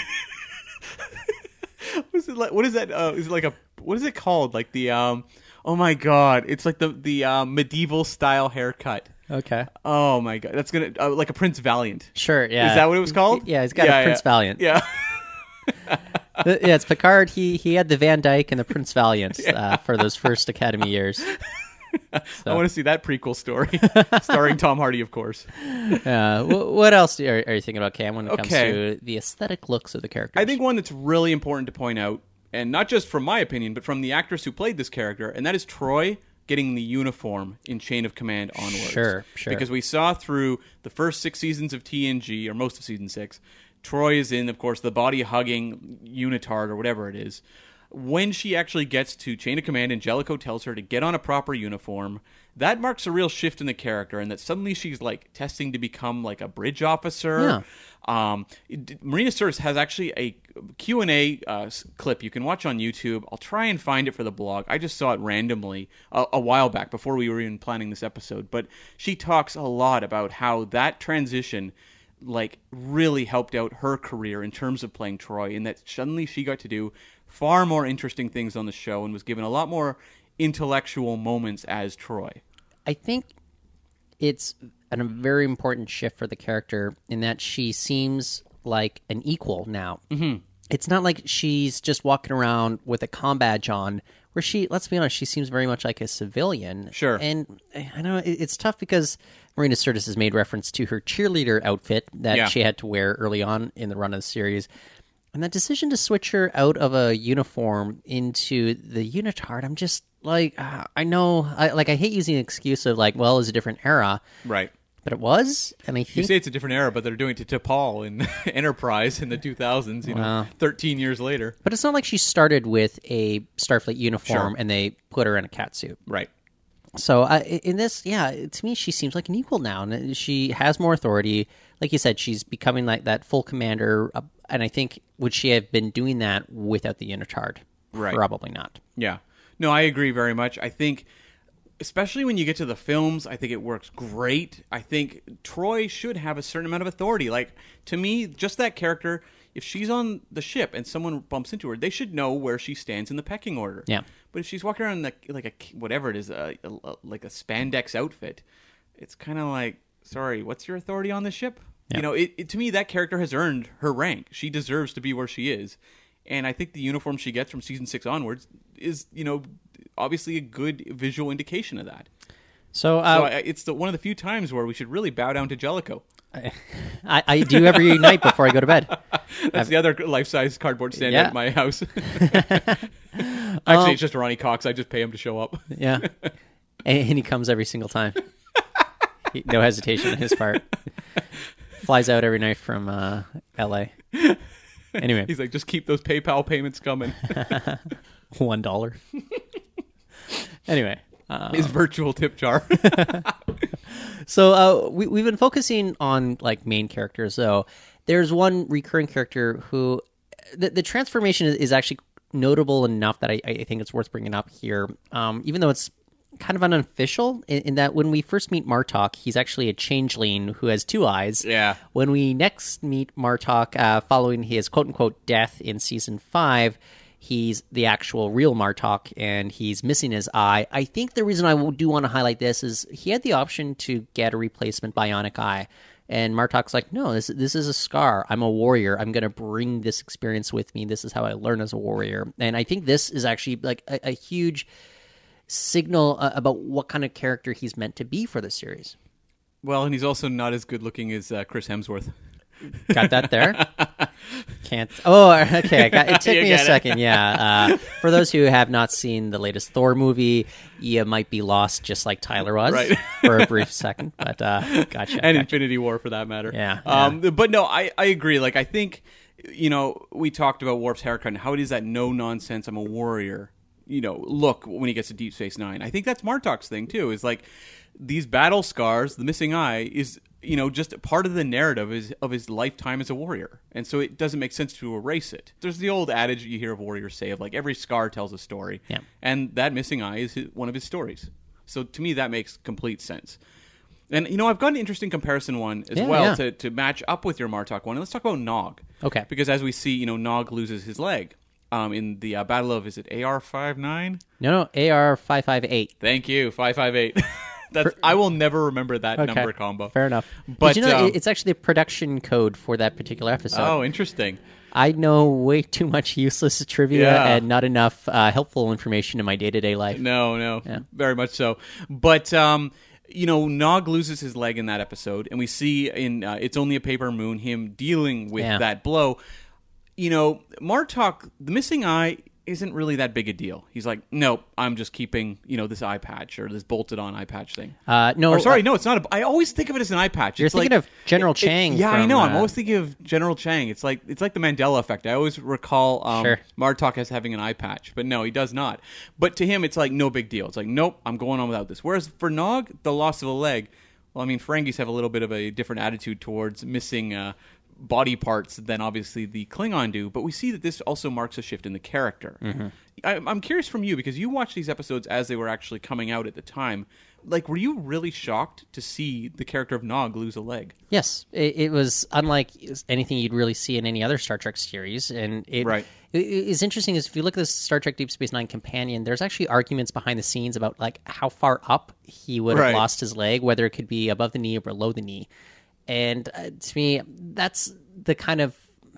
What's it like? What is that? Uh, is it like a what is it called? Like the um? Oh my god! It's like the the um, medieval style haircut. Okay. Oh my god! That's gonna uh, like a Prince Valiant. Sure, yeah. Is that what it was called? Yeah, he's got a Prince Valiant. Yeah. The- yeah, it's Picard. He he had the Van Dyke and the Prince Valiant uh, for those first Academy years. I want to see that prequel story, starring Tom Hardy, of course. Uh, wh- what else are, are you thinking about, Cam, when it comes Okay. to the aesthetic looks of the characters? I think one that's really important to point out, and not just from my opinion, but from the actress who played this character, and that is Troy getting the uniform in Chain of Command onwards. Sure, sure. Because we saw through the first six seasons of T N G, or most of season six, Troy is in, of course, the body-hugging unitard or whatever it is. When she actually gets to Chain of Command and Jellicoe tells her to get on a proper uniform, that marks a real shift in the character, and that suddenly she's like testing to become like a bridge officer. Yeah. Um, it- Marina Sirtis has actually a Q and A uh, s- clip you can watch on YouTube. I'll try and find it for the blog. I just saw it randomly a, a while back before we were even planning this episode. But she talks a lot about how that transition like really helped out her career in terms of playing Troy, and that suddenly she got to do far more interesting things on the show and was given a lot more intellectual moments as Troy. I think it's an, a very important shift for the character in that she seems like an equal now. Mm-hmm. It's not like she's just walking around with a comm badge on, where she, let's be honest, she seems very much like a civilian. Sure. And I know it- it's tough because Marina Sirtis has made reference to her cheerleader outfit that Yeah. she had to wear early on in the run of the series. And that decision to switch her out of a uniform into the unitard, I'm just like, uh, I know, I, like, I hate using the excuse of like, well, it was a different era, Right. but it was, and I You think say it's a different era, but they're doing it to T'Pol in Enterprise in the two thousands, you know, Wow. thirteen years later. but it's not like she started with a Starfleet uniform Sure. and they put her in a catsuit. Right. So uh, in this, yeah, to me, she seems like an equal now, and she has more authority. Like you said, she's becoming like that full commander, uh, and I think would she have been doing that without the unitard? Right. Probably not. Yeah. No, I agree very much. I think, especially when you get to the films, I think it works great. I think Troy should have a certain amount of authority. Like, to me, just that character, if she's on the ship and someone bumps into her, they should know where she stands in the pecking order. Yeah. But if she's walking around in the, like a, whatever it is, a, a, a- like a spandex outfit, it's kind of like, sorry, what's your authority on the ship? Yeah. You know, it, it, to me, that character has earned her rank. She deserves to be where she is. And I think the uniform she gets from season six onwards is, you know, obviously a good visual indication of that. So, uh, So I, it's the, one of the few times where we should really bow down to Jellicoe. I, I do every night before I go to bed. That's the other life-size cardboard stand Yeah. at my house. Actually, Um, it's just Ronnie Cox. I just pay him to show up. Yeah. And, and he comes every single time. He- no hesitation on his part. Flies out every night from uh, L A. Anyway, He's like, just keep those PayPal payments coming. one dollar. Anyway, uh, His virtual tip jar. so uh, we we've been focusing on like main characters. Though there's one recurring character who the the transformation is, is actually notable enough that I, I think it's worth bringing up here. Um, even though it's kind of unofficial in, in that when we first meet Martok, he's actually a changeling who has two eyes. Yeah. When we next meet Martok, uh, following his quote-unquote death in season five, he's the actual real Martok, and he's missing his eye. I think the reason I do want to highlight this is he had the option to get a replacement bionic eye. And Martok's like, no, this this is a scar. I'm a warrior. I'm going to bring this experience with me. This is how I learn as a warrior. And I think this is actually like a, a huge signal uh, about what kind of character he's meant to be for the series. Well, and he's also not as good looking as uh, Chris Hemsworth. Got that there? Can't. Oh, okay. I got, it took You me a get it. second. Yeah. Uh, for those who have not seen the latest Thor movie, you might be lost just like Tyler was Right. for a brief second. But uh, gotcha. And gotcha. Infinity War, for that matter. Yeah, Um, But no, I, I agree. Like, I think, you know, we talked about Worf's haircut and how it is that no-nonsense, I'm a warrior, you know, look when he gets to Deep Space Nine. I think that's Martok's thing, too, is like these battle scars, the missing eye, is, you know, just part of the narrative is, of his lifetime as a warrior. And so it doesn't make sense to erase it. There's the old adage you hear of warriors say of, like, every scar tells a story. Yeah. And that missing eye is his, one of his stories. So to me, that makes complete sense. And, you know, I've got an interesting comparison one as Yeah, well yeah. to, to match up with your Martok one. And let's talk about Nog. Okay. Because as we see, you know, Nog loses his leg um, in the uh, Battle of, is it A R fifty-nine? No, no, A R five five eight. Thank you, five five eight. That's I will never remember that Okay. number combo. Fair enough. But, Did you know um, it- it's actually the production code for that particular episode? Oh, interesting. I know way too much useless trivia Yeah. and not enough uh, helpful information in my day-to-day life. No, no, Yeah. very much so. But um, you know, Nog loses his leg in that episode, and we see in uh, It's Only a Paper Moon him dealing with Yeah. that blow. You know, Martok, the missing eye isn't really that big a deal. He's like, nope, I'm just keeping, you know, this eye patch or this bolted on eye patch thing. Uh, no, Or sorry, uh, no, it's not. A, I always think of it as an eye patch. You're It's thinking like- of General it- it- Chang yeah, I from, know. I'm uh, always thinking of General Chang. It's like it's like the Mandela effect. I always recall um, Sure. Martok as having an eye patch, but no, he does not. But to him, it's like no big deal. It's like, nope, I'm going on without this. Whereas for Nog, the loss of a leg, well, I mean, Ferengis have a little bit of a different attitude towards missing uh, body parts than obviously the Klingon do, but we see that this also marks a shift in the character. Mm-hmm. I, I'm curious from you, because you watched these episodes as they were actually coming out at the time. Like, were you really shocked to see the character of Nog lose a leg? Yes, it, it was unlike anything you'd really see in any other Star Trek series, and it, Right. it is interesting. Is if you look at this Star Trek Deep Space Nine companion, there's actually arguments behind the scenes about like how far up he would have Right. lost his leg, whether it could be above the knee or below the knee. And uh, to me, that's the kind of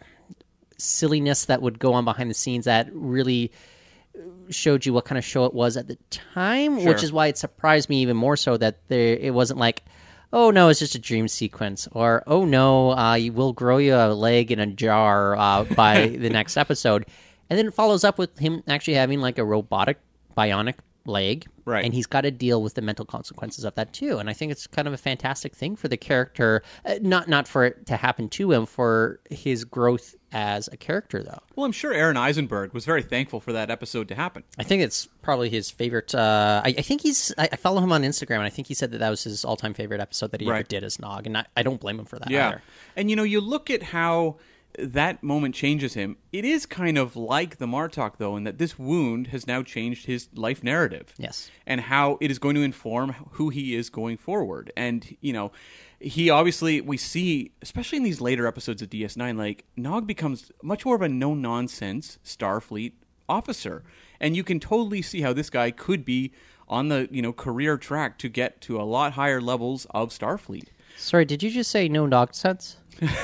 silliness that would go on behind the scenes that really showed you what kind of show it was at the time, Sure. which is why it surprised me even more so that there it wasn't like, oh no, it's just a dream sequence, or oh no, uh, you will grow you a leg in a jar uh, by the next episode, and then it follows up with him actually having like a robotic bionic leg, Right. and he's got to deal with the mental consequences of that too. And I think it's kind of a fantastic thing for the character, uh, not not for it to happen to him, for his growth as a character though. Well, I'm sure Aaron Eisenberg was very thankful for that episode to happen. I think it's probably his favorite. Uh, I, I think he's. I, I follow him on Instagram, and I think he said that that was his all-time favorite episode that he ever Right. did as Nog, and I, I don't blame him for that Yeah. either. And, you know, you look at how that moment changes him. It is kind of like the Martok, though, in that this wound has now changed his life narrative. Yes. And how it is going to inform who he is going forward. And, you know, he obviously, we see, especially in these later episodes of D S nine, like, Nog becomes much more of a no-nonsense Starfleet officer. And you can totally see how this guy could be on the, you know, career track to get to a lot higher levels of Starfleet. Sorry, did you just say no nonsense?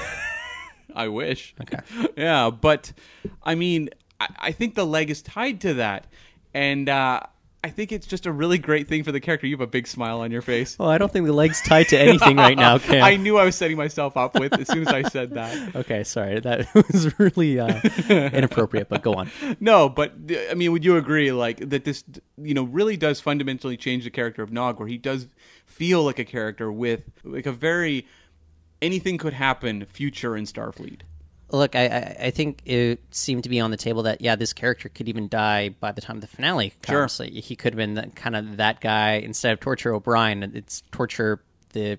I wish. Okay. Yeah, but I mean, I, I think the leg is tied to that, and uh, I think it's just a really great thing for the character. You have a big smile on your face. Oh, I don't think the leg's tied to anything right now, Cam. I knew I was setting myself up with as soon as I said that. Okay, sorry. That was really uh, inappropriate, but go on. No, but I mean, would you agree, like, that this, you know, really does fundamentally change the character of Nog, where he does feel like a character with, like, a very anything could happen future in Starfleet. Look, I, I, I think it seemed to be on the table that, yeah, this character could even die by the time of the finale. Sure. So he could have been the, kind of that guy. Instead of torture O'Brien, it's torture the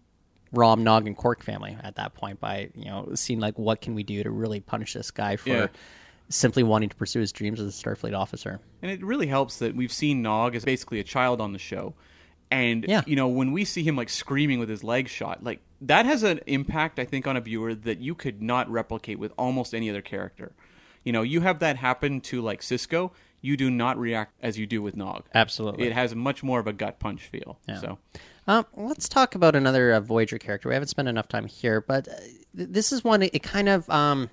Rom, Nog, and Quark family at that point by, you know, seeing, like, what can we do to really punish this guy for Yeah. simply wanting to pursue his dreams as a Starfleet officer. And it really helps that we've seen Nog as basically a child on the show. And, Yeah. you know, when we see him, like, screaming with his leg shot, like, that has an impact, I think, on a viewer that you could not replicate with almost any other character. You know, you have that happen to, like, Sisko, you do not react as you do with Nog. Absolutely. It has much more of a gut punch feel. Yeah. So, Um, let's talk about another uh, Voyager character. We haven't spent enough time here, but uh, th- this is one, it, it kind of, um,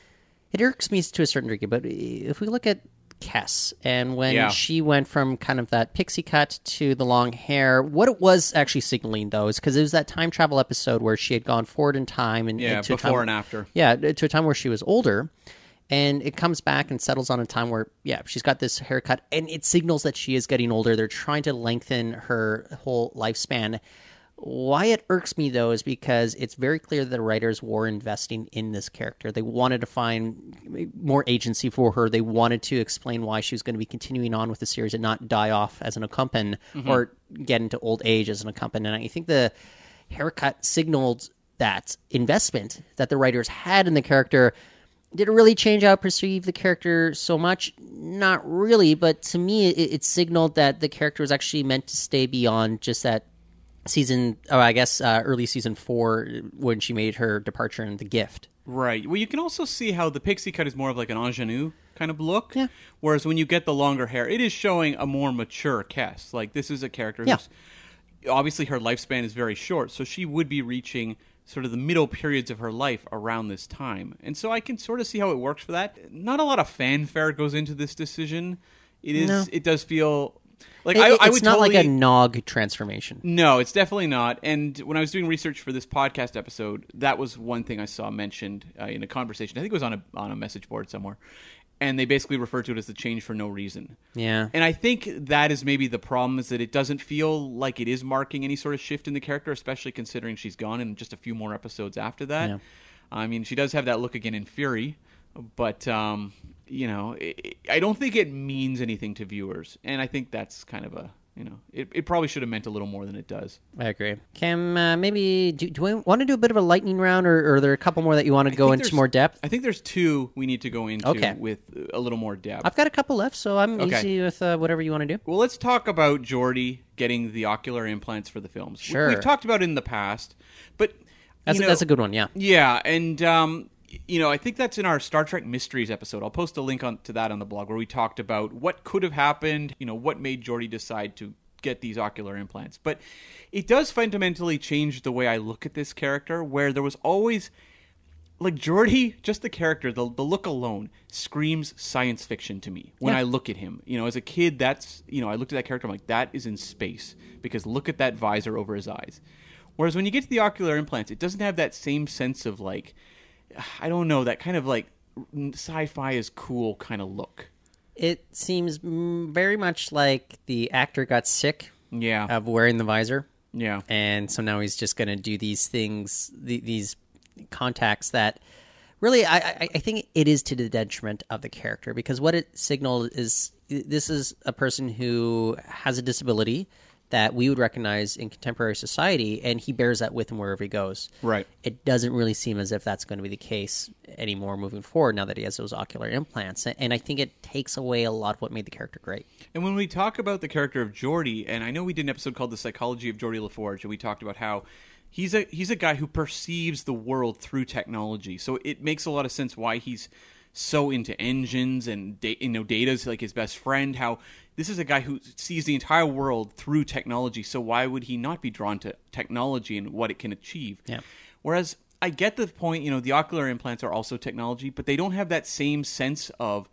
it irks me to a certain degree, but if we look at Kes, and when Yeah. she went from kind of that pixie cut to the long hair, what it was actually signaling, though, is because it was that time travel episode where she had gone forward in time. And, yeah, and to a before time, and after. Yeah, to a time where she was older. And it comes back and settles on a time where, yeah, she's got this haircut, and it signals that she is getting older. They're trying to lengthen her whole lifespan. Why it irks me, though, is because it's very clear that the writers were investing in this character. They wanted to find more agency for her. They wanted to explain why she was going to be continuing on with the series and not die off as an accompany mm-hmm. or get into old age as an accompany. And I think the haircut signaled that investment that the writers had in the character. Did it really change how I perceive the character so much? Not really, but to me, it, it signaled that the character was actually meant to stay beyond just that season, oh, I guess uh, early season four when she made her departure in The Gift. Right. Well, you can also see how the pixie cut is more of like an ingenue kind of look. Yeah. Whereas when you get the longer hair, it is showing a more mature Kes. Like, this is a character Yeah. who's... Obviously, her lifespan is very short, so she would be reaching sort of the middle periods of her life around this time. And so I can sort of see how it works for that. Not a lot of fanfare goes into this decision. It is. No. It does feel... Like It- I, it's I would not totally... like a Nog transformation. No, it's definitely not. And when I was doing research for this podcast episode, that was one thing I saw mentioned uh, in a conversation. I think it was on a on a message board somewhere. And they basically referred to it as the change for no reason. Yeah. And I think that is maybe the problem, is that it doesn't feel like it is marking any sort of shift in the character, especially considering she's gone in just a few more episodes after that. Yeah. I mean, she does have that look again in Fury, but, um, you know, it, it, I don't think it means anything to viewers. And I think that's kind of a, you know, it, it probably should have meant a little more than it does. I agree. Cam, uh, maybe, do, do we want to do a bit of a lightning round, or, or are there a couple more that you want to I go think into there's- more depth? I think there's two we need to go into Okay. with a little more depth. I've got a couple left, so I'm Okay. easy with uh, whatever you want to do. Well, let's talk about Geordi getting the ocular implants for the films. We- Sure. We've talked about it in the past, but That's, you know, that's a good one, yeah. Yeah, and um, you know, I think that's in our Star Trek Mysteries episode. I'll post a link on to that on the blog, where we talked about what could have happened. You know, what made Geordi decide to get these ocular implants. But it does fundamentally change the way I look at this character, where there was always, like, Geordi, just the character, the, the look alone screams science fiction to me when Yeah. I look at him. You know, as a kid, that's, you know, I looked at that character, I'm like, that is in space, because look at that visor over his eyes. Whereas when you get to the ocular implants, it doesn't have that same sense of, like, I don't know, that kind of, like, sci-fi is cool kind of look. It seems mm, very much like the actor got sick Yeah. of wearing the visor, Yeah. and so now he's just going to do these things, the, these contacts that really, I, I, I think it is to the detriment of the character, because what it signaled is this is a person who has a disability that we would recognize in contemporary society, and he bears that with him wherever he goes. Right. It doesn't really seem as if that's going to be the case anymore moving forward now that he has those ocular implants. And I think it takes away a lot of what made the character great. And when we talk about the character of Geordi, and I know we did an episode called The Psychology of Geordi LaForge, and we talked about how he's a he's a guy who perceives the world through technology. So it makes a lot of sense why he's so into engines, and da- you know, Data's like his best friend. How this is a guy who sees the entire world through technology. So why would he not be drawn to technology and what it can achieve? Yeah. Whereas I get the point, you know, the ocular implants are also technology, but they don't have that same sense of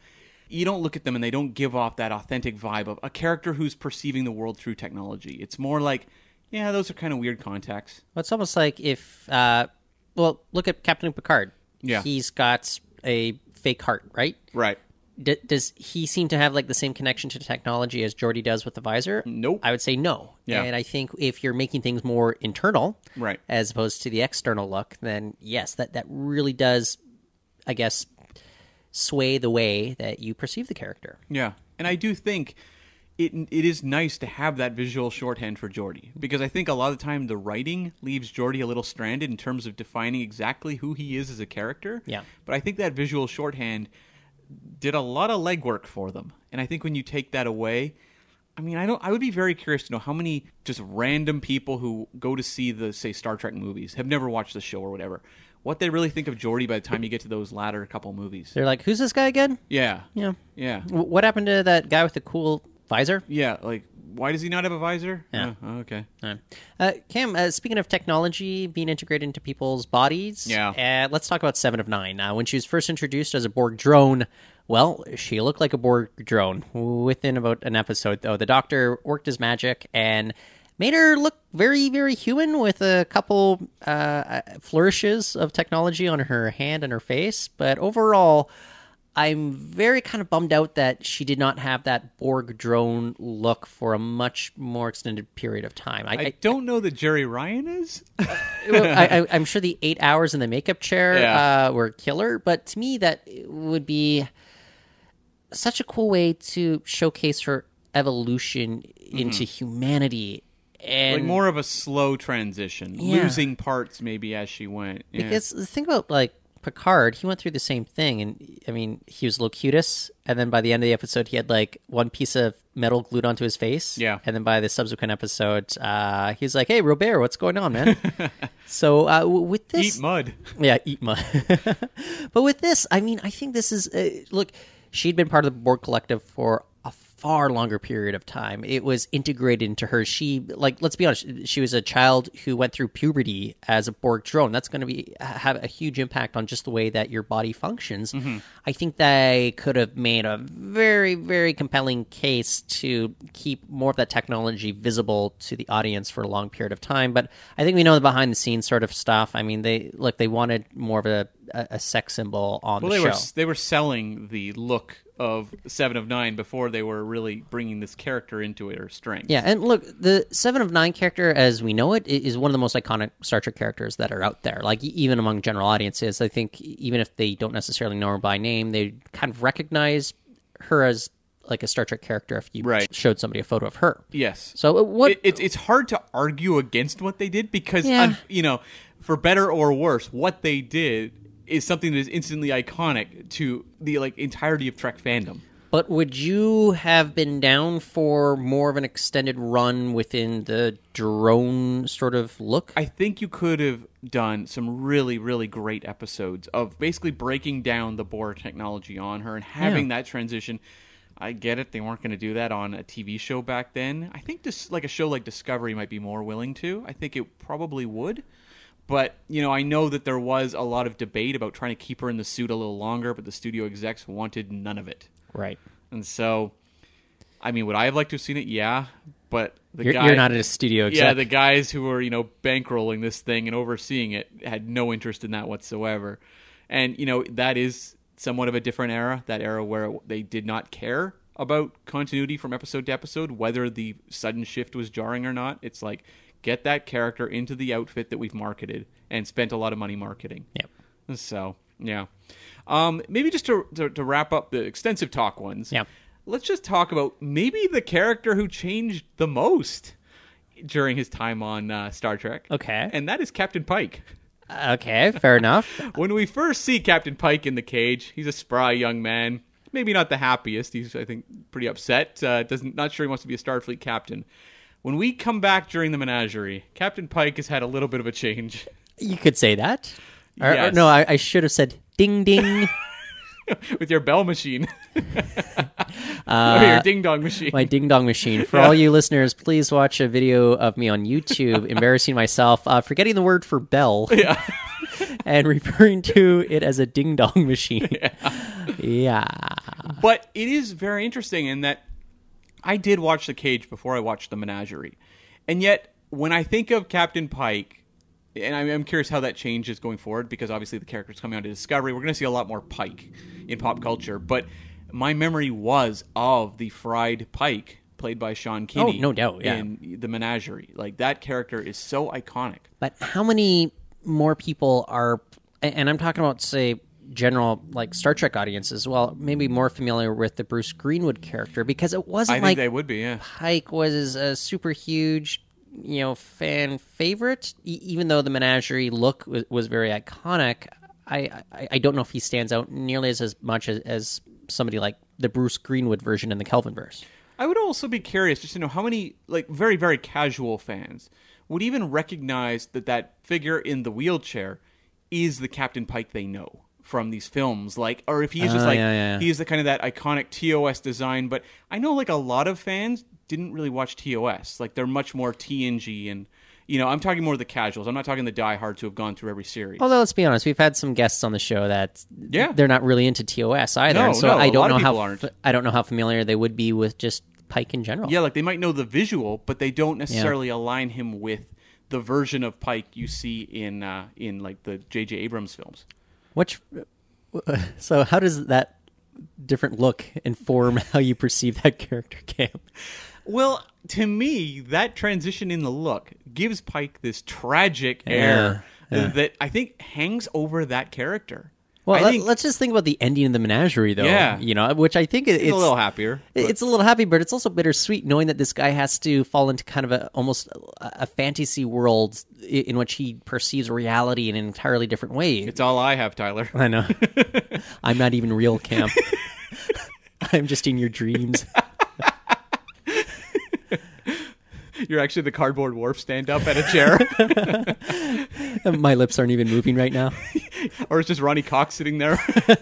you don't look at them and they don't give off that authentic vibe of a character who's perceiving the world through technology. It's more like, yeah, those are kind of weird contacts. Well, it's almost like if, uh, well, look at Captain Picard. Yeah. He's got a fake heart, right? Right. D- does he seem to have like the same connection to technology as Geordi does with the visor? Nope. I would say no. Yeah. And I think if you're making things more internal, Right. as opposed to the external look, then yes, that, that really does, I guess, sway the way that you perceive the character. Yeah. And I do think it it is nice to have that visual shorthand for Geordi, because I think a lot of the time the writing leaves Geordi a little stranded in terms of defining exactly who he is as a character. Yeah. But I think that visual shorthand did a lot of legwork for them. And I think when you take that away, I mean, I don't I would be very curious to know how many just random people who go to see the, say, Star Trek movies, have never watched the show or whatever, what they really think of Geordi by the time you get to those latter couple movies. They're like, who's this guy again? Yeah. Yeah. Yeah. W- what happened to that guy with the cool visor? Yeah, like, why does he not have a visor? Yeah. Oh, okay. Uh, uh, Cam, uh, speaking of technology being integrated into people's bodies, Yeah. uh, let's talk about Seven of Nine. Uh, when she was first introduced as a Borg drone, well, she looked like a Borg drone within about an episode, though. The Doctor worked his magic and made her look very, very human with a couple uh, flourishes of technology on her hand and her face. But overall, I'm very kind of bummed out that she did not have that Borg drone look for a much more extended period of time. I, I don't know that Jerry Ryan is. well, I, I, I'm sure the eight hours in the makeup chair Yeah. uh, were killer, but to me, that would be such a cool way to showcase her evolution into humanity. And Like more of a slow transition, Yeah. losing parts maybe as she went. Yeah. because the thing about like Picard, he went through the same thing, and I mean, he was Locutus, and then by the end of the episode, he had like one piece of metal glued onto his face. Yeah. And then by the subsequent episode, uh, he's like, "Hey, Robert, what's going on, man?" so uh, w- with this, Eat mud. yeah, eat mud. But with this, I mean, I think this is uh, look. She'd been part of the Borg Collective for a far longer period of time. It was integrated into her. She, like, let's be honest, she was a child who went through puberty as a Borg drone. That's going to be have a huge impact on just the way that your body functions. Mm-hmm. I think they could have made a very, very compelling case to keep more of that technology visible to the audience for a long period of time. But I think we know the behind the scenes sort of stuff. I mean, they look, they wanted more of a, a, a sex symbol on Well, the they show. were they were selling the look of Seven of Nine before they were really bringing this character into it or strength. Yeah, and look, the Seven of Nine character, as we know it, i- is one of the most iconic Star Trek characters that are out there. Like, e- even among general audiences, I think even if they don't necessarily know her by name, they kind of recognize her as like a Star Trek character if you Right. showed somebody a photo of her. Yes. So uh, what? It, it's it's hard to argue against what they did because, Yeah. un- you know, for better or worse, what they did is something that is instantly iconic to the like entirety of Trek fandom. But would you have been down for more of an extended run within the drone sort of look? I think you could have done some really, really great episodes of basically breaking down the Borg technology on her and having that transition. I get it; they weren't going to do that on a T V show back then. I think this, like a show like Discovery, might be more willing to. I think it probably would. But, you know, I know that there was a lot of debate about trying to keep her in the suit a little longer, but the studio execs wanted none of it. Right. And so, I mean, would I have liked to have seen it? Yeah. But the You're, guy, you're not a studio exec. yeah, the guys who were, you know, bankrolling this thing and overseeing it had no interest in that whatsoever. And, you know, that is somewhat of a different era, that era where they did not care about continuity from episode to episode, whether the sudden shift was jarring or not. It's like, get that character into the outfit that we've marketed and spent a lot of money marketing. Yep. So, yeah. Um, maybe just to, to to wrap up the extensive talk ones, Yeah. let's just talk about maybe the character who changed the most during his time on uh, Star Trek. Okay. And that is Captain Pike. Okay, fair enough. When we first see Captain Pike in the cage, he's a spry young man. Maybe not the happiest. He's, I think, pretty upset. Uh, doesn't Not sure he wants to be a Starfleet captain. When we come back during the menagerie, Captain Pike has had a little bit of a change. You could say that. Or- or Yes. no, I, I should have said ding ding. With your bell machine. Uh, or your ding-dong machine. My ding dong machine. For all you listeners, please watch a video of me on YouTube embarrassing myself, uh, forgetting the word for bell, Yeah. and referring to it as a ding dong machine. Yeah. But it is very interesting in that I did watch The Cage before I watched The Menagerie. And yet, when I think of Captain Pike, and I'm curious how that changes going forward, because obviously the character's coming on to Discovery, we're going to see a lot more Pike in pop culture. But my memory was of the fried Pike, played by Sean Kinney. Oh, no doubt, yeah. In The Menagerie. Like, that character is so iconic. But how many more people are, and I'm talking about, say, general like Star Trek audiences, well, maybe more familiar with the Bruce Greenwood character, because it wasn't I think like they would be, yeah. Pike was a super huge, you know, fan favorite. E- even though the Menagerie look was, was very iconic, I, I I don't know if he stands out nearly as, as much as, as somebody like the Bruce Greenwood version in the Kelvinverse. I would also be curious just to know how many, like, very, very casual fans would even recognize that that figure in the wheelchair is the Captain Pike they know from these films, like, or if he's just Uh, like, yeah, yeah. he's the kind of that iconic T O S design. But I know, like, a lot of fans didn't really watch T O S. Like, they're much more T N G, and, you know, I'm talking more the casuals. I'm not talking the diehards who have gone through every series. Although, let's be honest, we've had some guests on the show that Yeah. they're not really into T O S either. No, and so no, I a don't lot know of how people aren't. f- I don't know how familiar they would be with just Pike in general. Yeah, like, they might know the visual, but they don't necessarily align him with the version of Pike you see in, uh, in like, the J J Abrams films. Which, so how does that different look inform how you perceive that character, Cam? Well, to me, that transition in the look gives Pike this tragic air Yeah, yeah. that I think hangs over that character. Well, I let, think let's just think about the ending of the Menagerie, though. Yeah. You know, which I think it, it's, it's a little happier. but- It's a little happy, but it's also bittersweet knowing that this guy has to fall into kind of a almost a, a fantasy world i- in which he perceives reality in an entirely different way. It's all I have, Tyler. I know. I'm not even real, Cam. I'm just in your dreams. You're actually the cardboard wharf stand up at a chair. My lips aren't even moving right now. Or it's just Ronnie Cox sitting there.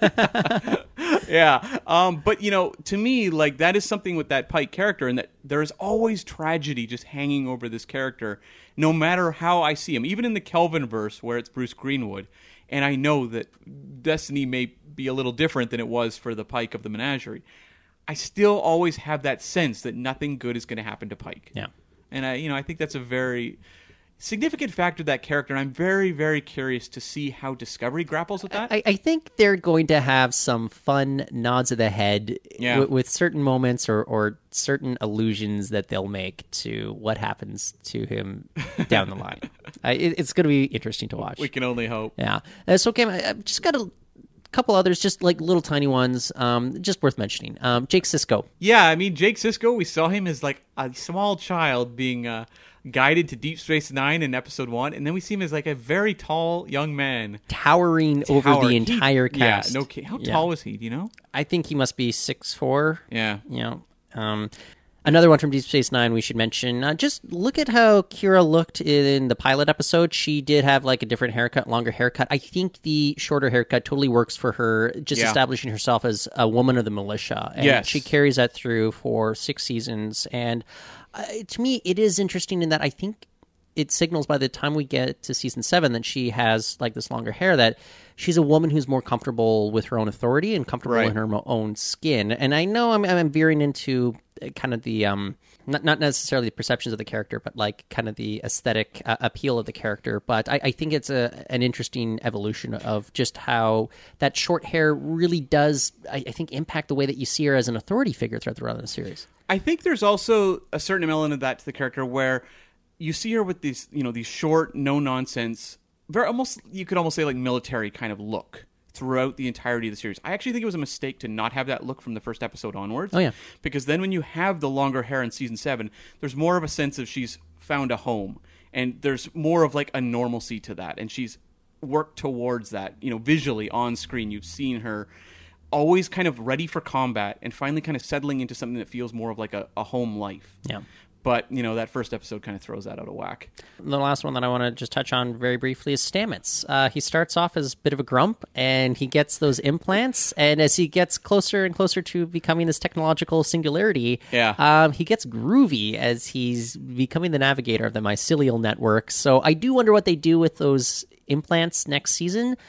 Yeah. Um, but, you know, to me, like, that is something with that Pike character, and that there is always tragedy just hanging over this character, no matter how I see him. Even in the Kelvinverse, where it's Bruce Greenwood, and I know that Destiny may be a little different than it was for the Pike of the Menagerie, I still always have that sense that nothing good is going to happen to Pike. Yeah. And I, you know, I think that's a very significant factor to that character, and I'm very, very curious to see how Discovery grapples with that. I, I think they're going to have some fun nods of the head Yeah. w- with certain moments or, or certain allusions that they'll make to what happens to him down the line. I, it, it's going to be interesting to watch. We can only hope. Yeah. Uh, so, Cam, I, I've just got a couple others, just like little tiny ones, um, just worth mentioning. Um, Jake Sisko. Yeah, I mean, Jake Sisko, we saw him as like a small child being uh, guided to Deep Space Nine in episode one, and then we see him as like a very tall young man. Towering over Tower- the he- entire cast. Yeah, no ki- How Yeah. tall was he, do you know? I think he must be six foot four. Yeah. You know, um, another one from Deep Space Nine we should mention. Uh, just look at how Kira looked in the pilot episode. She did have like a different haircut, longer haircut. I think the shorter haircut totally works for her, just Yeah. establishing herself as a woman of the militia. And Yes. she carries that through for six seasons. And uh, to me, it is interesting in that I think it signals by the time we get to season seven that she has like this longer hair, that she's a woman who's more comfortable with her own authority and comfortable Right. in her mo- own skin. And I know I'm, I'm veering into kind of the um not not necessarily the perceptions of the character, but like kind of the aesthetic uh, appeal of the character. But I, I think it's a an interesting evolution of just how that short hair really does, I, I think, impact the way that you see her as an authority figure throughout the run of the series. I think there's also a certain element of that to the character where you see her with these, you know, these short, no nonsense, very almost you could almost say like military kind of look throughout the entirety of the series. I actually think it was a mistake to not have that look from the first episode onwards. Oh, yeah. Because then when you have the longer hair in season seven, there's more of a sense of she's found a home, and there's more of like a normalcy to that, and she's worked towards that, you know, visually on screen. You've seen her always kind of ready for combat and finally kind of settling into something that feels more of like a, a home life. Yeah. But, you know, that first episode kind of throws that out of whack. The last one that I want to just touch on very briefly is Stamets. Uh, he starts off as a bit of a grump, and he gets those implants, and as he gets closer and closer to becoming this technological singularity, Yeah. um, he gets groovy as he's becoming the navigator of the mycelial network. So I do wonder what they do with those implants next season.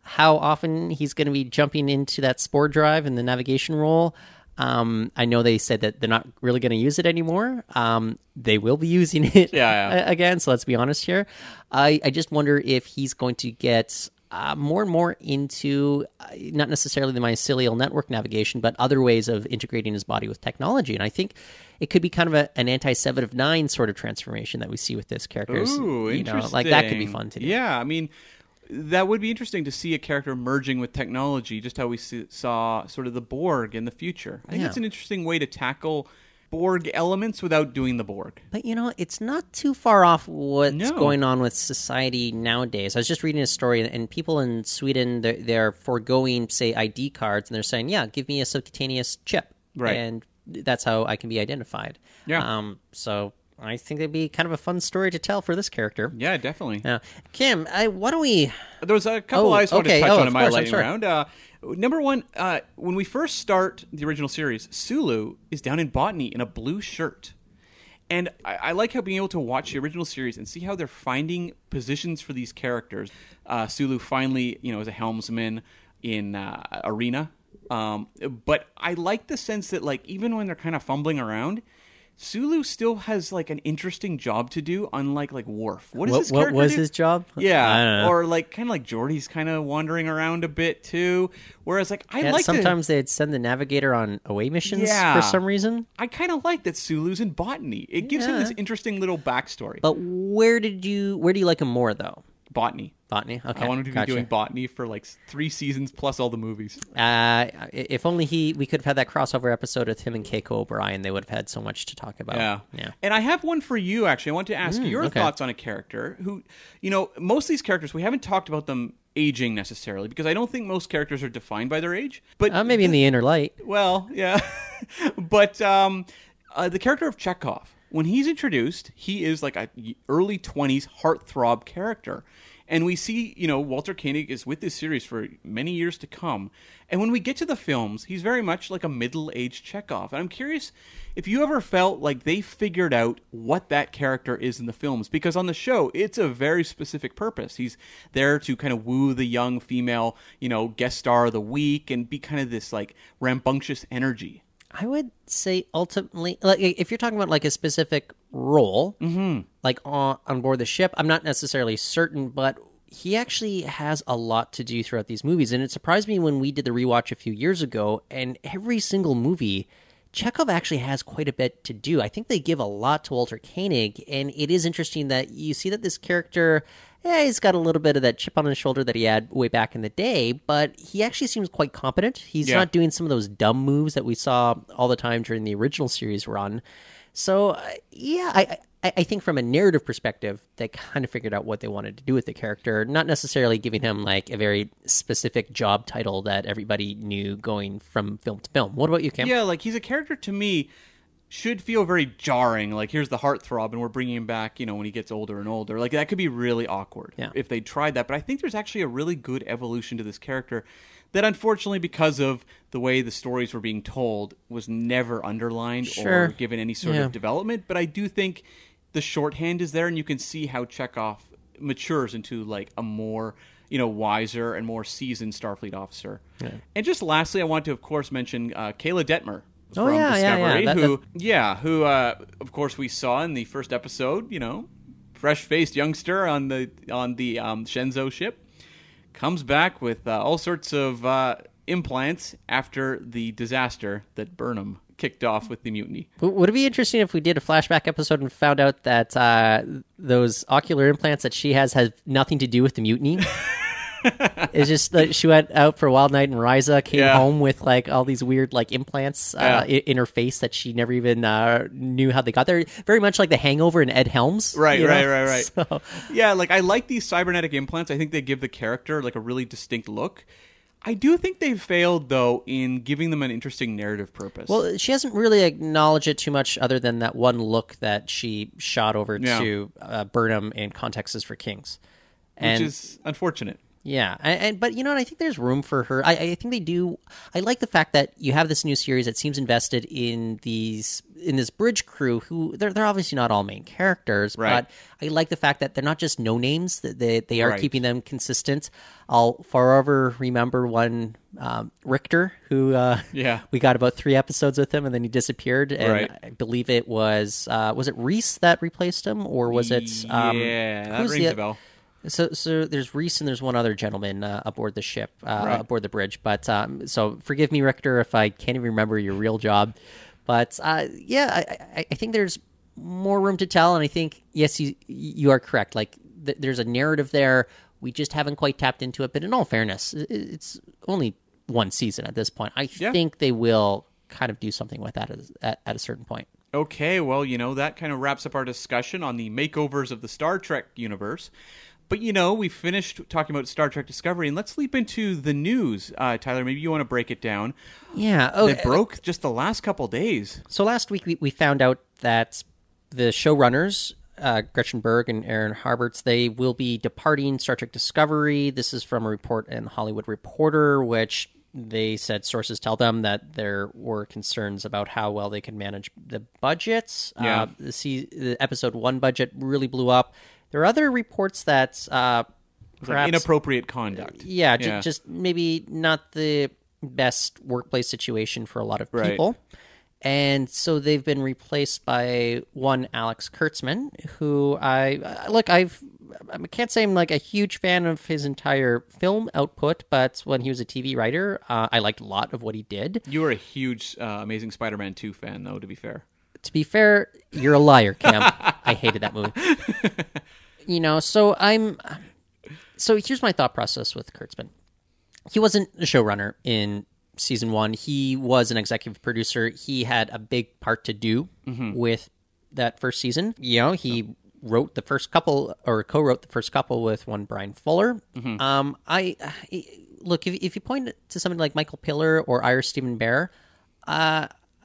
how often he's going to be jumping into that spore drive in the navigation role. Um, I know they said that they're not really going to use it anymore. Um, they will be using it Yeah, yeah. again, so let's be honest here. I, I just wonder if he's going to get uh, more and more into uh, not necessarily the mycelial network navigation, but other ways of integrating his body with technology. And I think it could be kind of a, an anti-seven of nine sort of transformation that we see with this character. Ooh, you interesting. know, like that could be fun to do. Yeah, I mean, that would be interesting to see a character merging with technology, just how we see, saw sort of the Borg in the future. I think Yeah. it's an interesting way to tackle Borg elements without doing the Borg. But, you know, it's not too far off what's No. going on with society nowadays. I was just reading a story, and people in Sweden, they're, they're foregoing, say, I D cards, and they're saying, yeah, give me a subcutaneous chip. Right. And that's how I can be identified. Yeah. Um, so I think it'd be kind of a fun story to tell for this character. Yeah, definitely. Now, Kim, I, why don't we... There was a couple Oh, I just wanted okay. to touch Oh, on of in my course, I'm lightning sorry. round. Uh, number one, uh, when we first start the original series, Sulu is down in Botany in a blue shirt. And I, I like how being able to watch the original series and see how they're finding positions for these characters. Uh, Sulu finally, you know, is a helmsman in uh, Arena. Um, but I like the sense that, like, even when they're kind of fumbling around, Sulu still has like an interesting job to do, unlike like Worf. What does What, this what character was do? his job? Yeah, I don't know. or like kind of like Geordi's kind of wandering around a bit too. Whereas like I Yeah, like sometimes to, they'd send the navigator on away missions Yeah. for some reason. I kind of like that Sulu's in Botany. It gives him Yeah. this interesting little backstory. But where did you where do you like him more, though? Botany. Botany? Okay. I wanted to be gotcha. doing Botany for like three seasons plus all the movies. Uh, if only he we could have had that crossover episode with him and Keiko O'Brien, they would have had so much to talk about. Yeah. Yeah. And I have one for you, actually. I want to ask your okay. thoughts on a character who, you know, most of these characters, we haven't talked about them aging necessarily because I don't think most characters are defined by their age. But Uh, maybe in the inner light. Well, yeah. but um, uh, the character of Chekhov, when he's introduced, he is like a early twenties heartthrob character. And we see, you know, Walter Koenig is with this series for many years to come. And when we get to the films, he's very much like a middle-aged Chekhov. And I'm curious if you ever felt like they figured out what that character is in the films. Because on the show, it's a very specific purpose. He's there to kind of woo the young female, you know, guest star of the week and be kind of this, like, rambunctious energy. I would say ultimately, like if you're talking about like a specific role, Mm-hmm. like on, on board the ship, I'm not necessarily certain, but he actually has a lot to do throughout these movies. And it surprised me when we did the rewatch a few years ago, and every single movie, Chekhov actually has quite a bit to do. I think they give a lot to Walter Koenig, and it is interesting that you see that this character, yeah, he's got a little bit of that chip on his shoulder that he had way back in the day, but he actually seems quite competent. He's Yeah. not doing some of those dumb moves that we saw all the time during the original series run. So, uh, yeah, I, I, I think from a narrative perspective, they kind of figured out what they wanted to do with the character, not necessarily giving him like a very specific job title that everybody knew going from film to film. What about you, Cam? Yeah, like he's a character to me should feel very jarring. Like here's the heartthrob, and we're bringing him back, you know, when he gets older and older. Like that could be really awkward Yeah. if they tried that. But I think there's actually a really good evolution to this character that, unfortunately, because of the way the stories were being told, was never underlined Sure. or given any sort Yeah. of development. But I do think the shorthand is there, and you can see how Chekhov matures into like a more, you know, wiser and more seasoned Starfleet officer. And just lastly, I want to, of course, mention uh, Kayla Detmer. Oh, From yeah, yeah, yeah. Discovery, That- who, yeah, who, uh, of course, we saw in the first episode. You know, fresh-faced youngster on the on the um, Shenzhou ship, comes back with uh, all sorts of uh, implants after the disaster that Burnham kicked off with the mutiny. W- Would it be interesting if we did a flashback episode and found out that uh, those ocular implants that she has has nothing to do with the mutiny? It's just that she went out for a wild night and Ryza came Yeah. home with like all these weird like implants uh, Yeah. i- in her face that she never even uh, knew how they got there. Very much like the Hangover and Ed Helms. Right, you right, know? right, right. So, Yeah, like I like these cybernetic implants. I think they give the character like a really distinct look. I do think they failed though in giving them an interesting narrative purpose. well, she hasn't really acknowledged it too much other than that one look that she shot over Yeah. to uh, Burnham in Context is for Kings. which And is unfortunate. Yeah, and, and but you know what? I think there's room for her. I, I think they do. I like the fact that you have this new series that seems invested in these in this bridge crew who they're they're obviously not all main characters, Right. but I like the fact that they're not just no names; that they they are Right. keeping them consistent. I'll forever remember one um, Richter who uh, Yeah. we got about three episodes with him, and then he disappeared. And Right. I believe it was uh, was it Reese that replaced him, or was it um, yeah, that who's rings the- a bell. So, so there's Reese and there's one other gentleman uh, aboard the ship, uh, Right. aboard the bridge. But um, so forgive me, Richter, if I can't even remember your real job. But uh, yeah, I, I, I think there's more room to tell, and I think yes, you you are correct. Like th- there's a narrative there. We just haven't quite tapped into it. But in all fairness, i- it's only one season at this point. I Yeah. think they will kind of do something with that at, at, at a certain point. Okay, well, you know, that kind of wraps up our discussion on the makeovers of the Star Trek universe. But, you know, we finished talking about Star Trek Discovery, and let's leap into the news. Uh, Tyler, maybe you want to break it down. Yeah. Oh, It broke just the last couple days. So last week we, we found out that the showrunners, uh, Gretchen Berg and Aaron Harberts, they will be departing Star Trek Discovery. This is from a report in the Hollywood Reporter, which they said sources tell them that there were concerns about how well they can manage the budgets. Yeah. Uh, the, se- the episode one budget really blew up. There are other reports that uh, Like perhaps inappropriate conduct. yeah, ju- Yeah. just maybe not the best workplace situation for a lot of Right. people. And so they've been replaced by one Alex Kurtzman, who I uh, look. I've I can't say I'm like a huge fan of his entire film output, but when he was a T V writer, uh, I liked a lot of what he did. You were a huge uh, Amazing Spider-Man two fan, though, to be fair. To be fair, you're a liar, Cam. I hated that movie. You know, so I'm. So here's my thought process with Kurtzman. He wasn't a showrunner in season one. He was an executive producer. He had a big part to do with that first season. You know, he wrote the first couple, or co-wrote the first couple with one Brian Fuller. Um, I look if if you point to somebody like Michael Piller or Ira Stephen Bear, uh,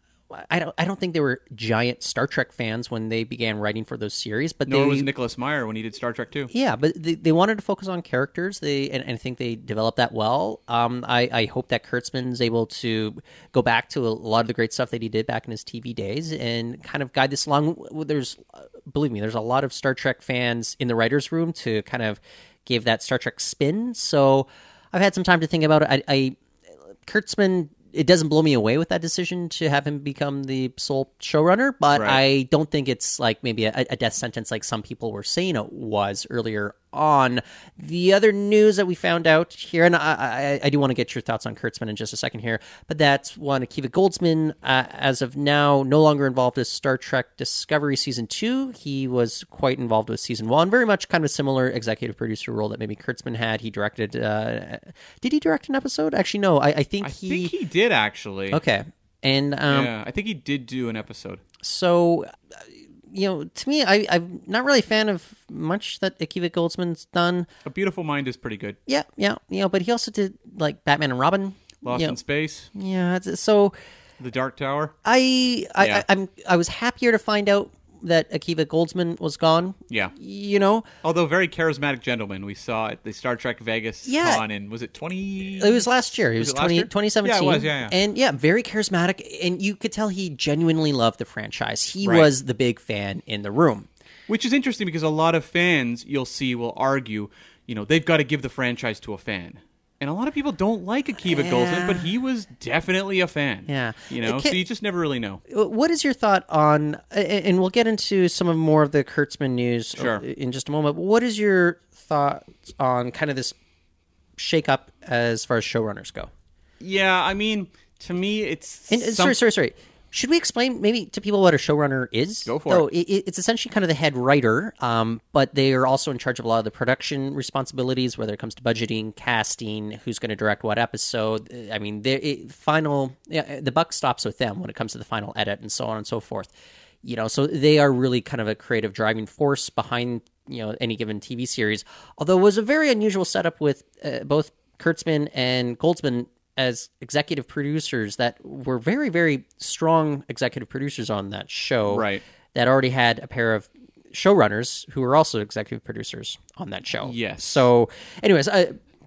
I don't I don't think they were giant Star Trek fans when they began writing for those series, but Nor they was Nicholas Meyer when he did Star Trek two. yeah, but they, they wanted to focus on characters. They and, and I think they developed that well. Um, I, I hope that Kurtzman's able to go back to a lot of the great stuff that he did back in his T V days and kind of guide this along. There's, believe me, there's a lot of Star Trek fans in the writers' room to kind of give that Star Trek spin. So I've had some time to think about it. I, I Kurtzman. It doesn't blow me away with that decision to have him become the sole showrunner, but Right. I don't think it's like maybe a, a death sentence like some people were saying it was earlier on. The other news that we found out here, and I, I, I do want to get your thoughts on Kurtzman in just a second here, but that's one Akiva Goldsman, uh, as of now, no longer involved with Star Trek Discovery Season two. He was quite involved with Season one, very much kind of a similar executive producer role that maybe Kurtzman had. He directed, uh, did he direct an episode? Actually, no, I, I think I he... think he did, actually. Okay. And um, yeah, I think he did do an episode. so, uh, you know, to me, I, I'm not really a fan of much that Akiva Goldsman's done. A Beautiful Mind is pretty good. Yeah, yeah, you know, but he also did like Batman and Robin. Lost you know, in Space, Yeah, it's- so The Dark Tower. I, I, Yeah. I, I'm, I was happier to find out that Akiva Goldsman was gone. Yeah. You know, Although very charismatic gentleman. We saw at the Star Trek Vegas Yeah. con in, was it twenty? it was last year. It was, Was it last twenty, year? twenty seventeen. Yeah, it was, yeah, yeah. And yeah, very charismatic. And you could tell he genuinely loved the franchise. He Right. was the big fan in the room. Which is interesting because a lot of fans, you'll see, will argue, you know, they've got to give the franchise to a fan. And a lot of people don't like Akiva Yeah. Goldsman, but he was definitely a fan. Yeah. You know, It can- so you just never really know. What is your thought on, and we'll get into some of more of the Kurtzman news Sure. in just a moment. What is your thoughts on kind of this shake-up as far as showrunners go? Yeah, I mean, to me, it's... And, and some- sorry, sorry, sorry. Should we explain maybe to people what a showrunner is? Go for so it. it. It's essentially kind of the head writer, um, but they are also in charge of a lot of the production responsibilities, whether it comes to budgeting, casting, who's going to direct what episode. I mean, the final, yeah, the buck stops with them when it comes to the final edit and so on and so forth. You know, so they are really kind of a creative driving force behind, you know, any given T V series. Although it was a very unusual setup with uh, both Kurtzman and Goldsman as executive producers that were very, very strong executive producers on that show. Right. That already had a pair of showrunners who were also executive producers on that show. Yes. So, anyways, uh,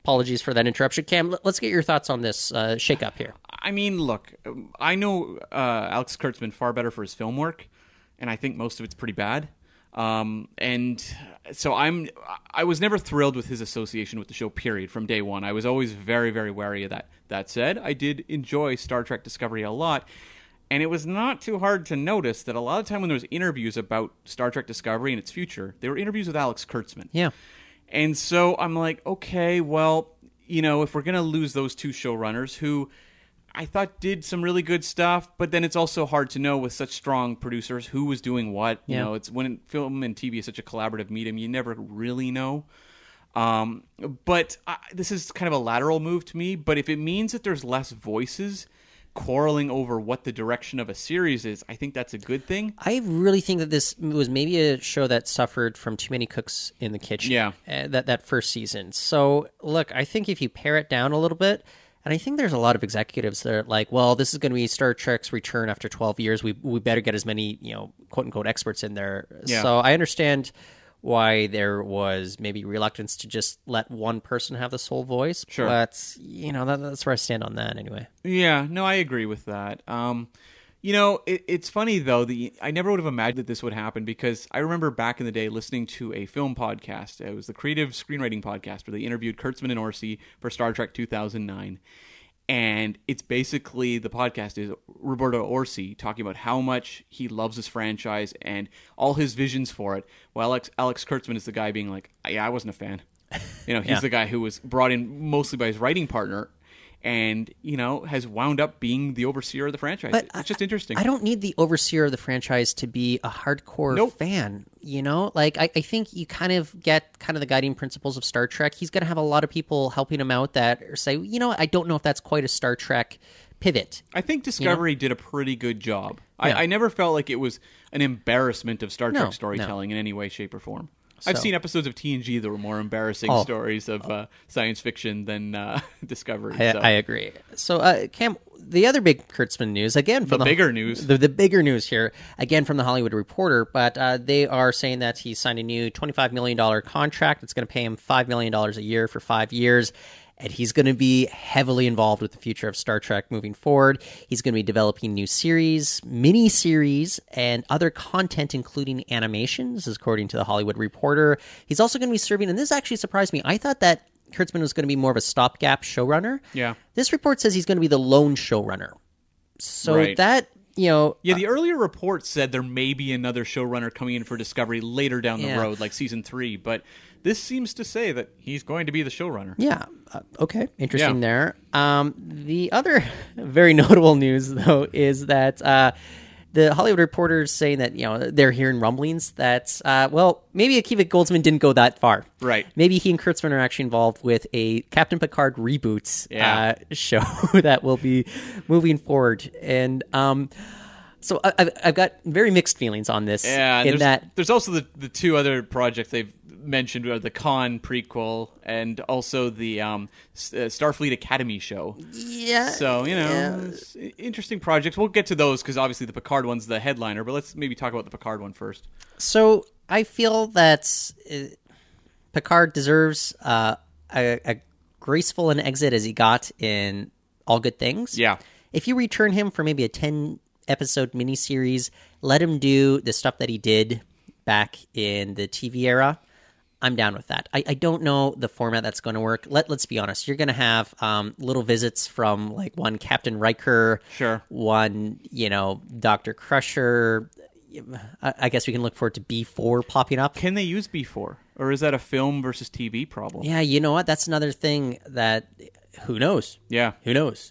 Apologies for that interruption. Cam, l- let's get your thoughts on this uh, shakeup here. I mean, look, I know uh, Alex Kurtzman far better for his film work, and I think most of it's pretty bad. Um, and so I'm, I was never thrilled with his association with the show, period, from day one. I was always very, very wary of that. That said, I did enjoy Star Trek Discovery a lot, and it was not too hard to notice that a lot of time when there was interviews about Star Trek Discovery and its future, they were interviews with Alex Kurtzman. Yeah. And so I'm like, okay, well, you know, if we're going to lose those two showrunners who I thought did some really good stuff, but then it's also hard to know with such strong producers who was doing what. You Yeah. know, it's when film and T V is such a collaborative medium, you never really know. Um, but I, this is kind of a lateral move to me. But if it means that there's less voices quarreling over what the direction of a series is, I think that's a good thing. I really think that this was maybe a show that suffered from too many cooks in the kitchen. Yeah. uh, that that first season. So, look, I think if you pare it down a little bit, and I think there's a lot of executives that are like, well, this is going to be Star Trek's return after twelve years. We we better get as many, you know, quote unquote experts in there. Yeah. So I understand why there was maybe reluctance to just let one person have the sole voice. Sure. But, you know, that, that's where I stand on that anyway. Yeah, no, I agree with that. Um, you know, it, it's funny, though. The I never would have imagined that this would happen because I remember back in the day listening to a film podcast. It was the Creative Screenwriting Podcast where they interviewed Kurtzman and Orci for Star Trek two thousand nine. And it's basically, the podcast is Roberto Orci talking about how much he loves this franchise and all his visions for it, while Alex, Alex Kurtzman is the guy being like, yeah, I wasn't a fan. You know, he's Yeah. the guy who was brought in mostly by his writing partner and, you know, has wound up being the overseer of the franchise. But it's just interesting. I don't need the overseer of the franchise to be a hardcore Nope. fan, you know? Like, I, I think you kind of get kind of the guiding principles of Star Trek. He's going to have a lot of people helping him out that say, you know, I don't know if that's quite a Star Trek pivot. I think Discovery did a pretty good job. Yeah. I, I never felt like it was an embarrassment of Star No, Trek no. storytelling in any way, shape, or form. I've So- seen episodes of T N G that were more embarrassing Oh. stories of uh, science fiction than uh, Discovery. I, so. I agree. So, uh, Cam, the other big Kurtzman news, again, from The the, bigger news. the, the bigger news here, again from the Hollywood Reporter, but uh, they are saying that he signed a new twenty-five million dollars contract. It's going to pay him five million dollars a year for five years. And he's going to be heavily involved with the future of Star Trek moving forward. He's going to be developing new series, mini-series, and other content, including animations, according to the Hollywood Reporter. He's also going to be serving, and this actually surprised me, I thought that Kurtzman was going to be more of a stopgap showrunner. Yeah. This report says he's going to be the lone showrunner. So Right. that, you know... Yeah, the earlier report said there may be another showrunner coming in for Discovery later down the Yeah. road, like season three, but this seems to say that he's going to be the showrunner. Yeah. Uh, okay. Interesting Yeah. there. Um, the other very notable news, though, is that uh, the Hollywood Reporter is saying that, you know, they're hearing rumblings that, uh, well, maybe Akiva Goldsman didn't go that far. Right. Maybe he and Kurtzman are actually involved with a Captain Picard reboot Yeah. uh, show that will be moving forward. And um, so I, I've, I've got very mixed feelings on this. Yeah, and in there's, that there's also the, the two other projects they've mentioned are the Khan prequel and also the um, S- uh, Starfleet Academy show. yeah. So, you know, yeah. it's interesting projects. We'll get to those because obviously the Picard one's the headliner, but let's maybe talk about the Picard one first. So I feel that uh, Picard deserves uh, a, a graceful an exit as he got in All Good Things. Yeah. If you return him for maybe a ten episode miniseries, let him do the stuff that he did back in the T V era, I'm down with that. I, I don't know the format that's going to work. Let, let's be honest. You're going to have um, little visits from like one Captain Riker, Sure. one, you know, Doctor Crusher. I, I guess we can look forward to B four popping up. Can they use B four? Or is that a film versus T V problem? Yeah, you know what? That's another thing that, who knows? Yeah. Who knows?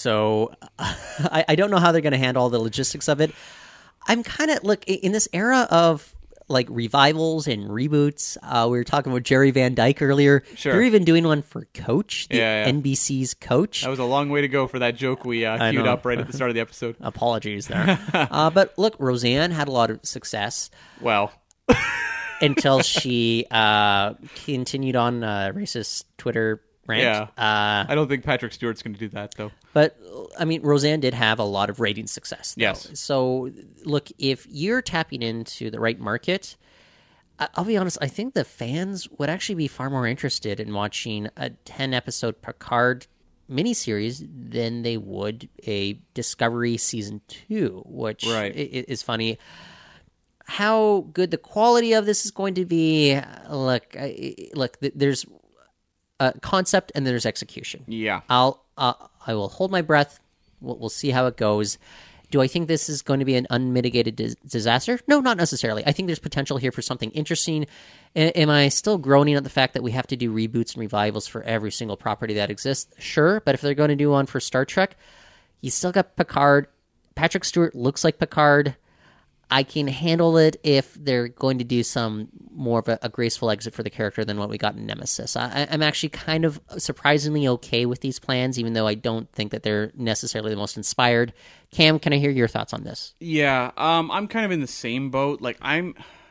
So I, I don't know how they're going to handle all the logistics of it. I'm kind of, look, in this era of like revivals and reboots, uh, we were talking about Jerry Van Dyke earlier. Sure. They're even doing one for Coach, the Yeah, yeah. N B C's Coach. That was a long way to go for that joke we uh, I queued know. up right at the start of the episode. Apologies there. uh, but look, Roseanne had a lot of success Well, until she uh, continued on uh, racist Twitter rant. yeah. Uh, I don't think Patrick Stewart's going to do that, though. But, I mean, Roseanne did have a lot of rating success. Though. Yes. So, look, if you're tapping into the right market, I- I'll be honest, I think the fans would actually be far more interested in watching a ten-episode Picard miniseries than they would a Discovery Season two, which Right. i- i- is funny. How good the quality of this is going to be, look, I, look, th- there's a concept and there's execution. Yeah. I'll uh, I will hold my breath. We'll, we'll see how it goes. Do I think this is going to be an unmitigated dis- disaster? No, not necessarily. I think there's potential here for something interesting. A- am I still groaning at the fact that we have to do reboots and revivals for every single property that exists? Sure, but if they're going to do one for Star Trek, you still got Picard. Patrick Stewart looks like Picard. I can handle it if they're going to do some more of a, a graceful exit for the character than what we got in Nemesis. I, I'm actually kind of surprisingly okay with these plans, even though I don't think that they're necessarily the most inspired. Cam, can I hear your thoughts on this? Yeah, um, I'm kind of in the same boat. Like, I'm...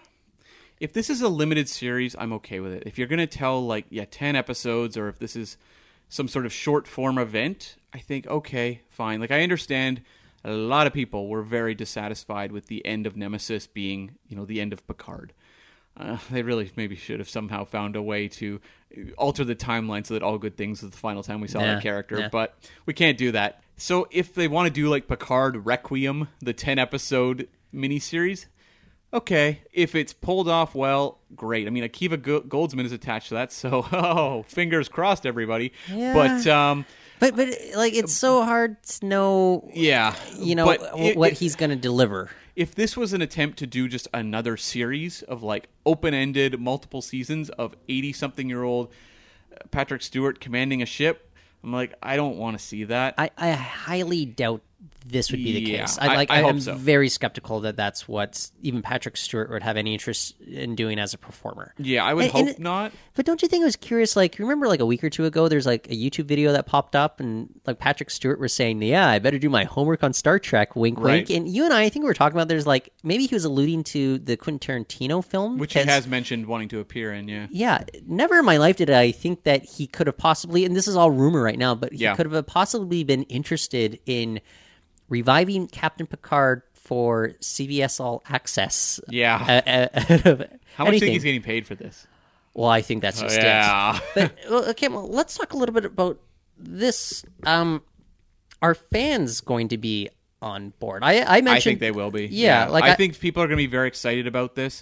If this is a limited series, I'm okay with it. If you're going to tell, like, yeah, ten episodes, or if this is some sort of short-form event, I think, okay, fine. Like, I understand... A lot of people were very dissatisfied with the end of Nemesis being, you know, the end of Picard. Uh, they really maybe should have somehow found a way to alter the timeline so that all good things was the final time we saw Yeah, that character, yeah. but we can't do that. So if they want to do like Picard Requiem, the ten-episode miniseries, okay. If it's pulled off well, great. I mean, Akiva Go- Goldsman is attached to that, so oh, fingers crossed, everybody. Yeah. But um, But but like it's so hard to know, yeah, you know, but w- it- what it- he's going to deliver. If this was an attempt to do just another series of like open-ended multiple seasons of eighty-something-year-old Patrick Stewart commanding a ship, I'm like, I don't want to see that. I, I highly doubt this would be the Yeah, case. I- I, like, I hope am so. very skeptical that that's what even Patrick Stewart would have any interest in doing as a performer. yeah, I would And- hope and- not. But don't you think it was curious? Like, remember, like a week or two ago, there's like a YouTube video that popped up, and like Patrick Stewart was saying, "Yeah, I better do my homework on Star Trek." Wink, Right. wink. And you and I, I think we were talking about. There's like maybe he was alluding to the Quentin Tarantino film, Which he 'cause- has mentioned wanting to appear in, yeah. Yeah, never in my life did I think that he could have possibly, and this is all rumor right now, but he Yeah. could have possibly been interested in reviving Captain Picard for C B S All Access. Yeah. Uh, uh, How much do you anything. think he's getting paid for this? Well, I think that's just yeah. it. But well, okay, well, let's talk a little bit about this. Um, are fans going to be on board? I, I mentioned I think they will be. Yeah, like I, I- think people are going to be very excited about this.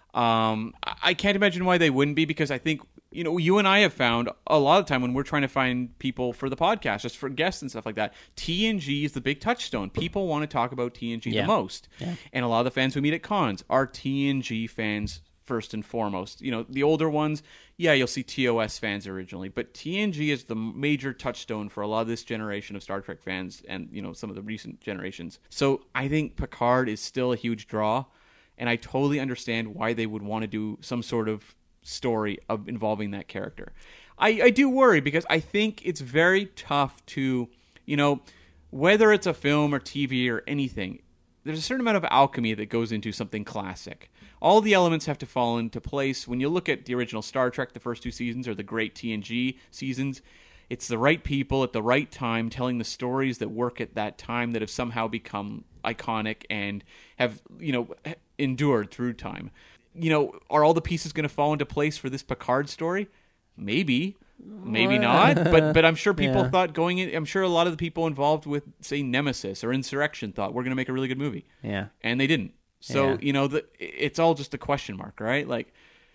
Um, I I can't imagine why they wouldn't be, because I think, you know, you and I have found a lot of time when we're trying to find people for the podcast, just for guests and stuff like that, T N G is the big touchstone. People want to talk about T N G Yeah. the most. And a lot of the fans we meet at cons are T N G fans first and foremost. You know, the older ones, yeah, you'll see T O S fans originally, but T N G is the major touchstone for a lot of this generation of Star Trek fans and, you know, some of the recent generations. So I think Picard is still a huge draw, and I totally understand why they would want to do some sort of story of involving that character. I, I do worry because I think it's very tough to, you know, whether it's a film or T V or anything, there's a certain amount of alchemy that goes into something classic. All the elements have to fall into place. When you look at the original Star Trek, the first two seasons, or the great T N G seasons, it's the right people at the right time telling the stories that work at that time that have somehow become iconic and have, you know, endured through time. You know, are all the pieces going to fall into place for this Picard story? Maybe. Maybe not, but but I'm sure people Yeah. thought going in, I'm sure a lot of the people involved with, say, Nemesis or Insurrection thought we're going to make a really good movie. Yeah. And they didn't. So, Yeah. you know, the, it's all just a question mark, right? Like,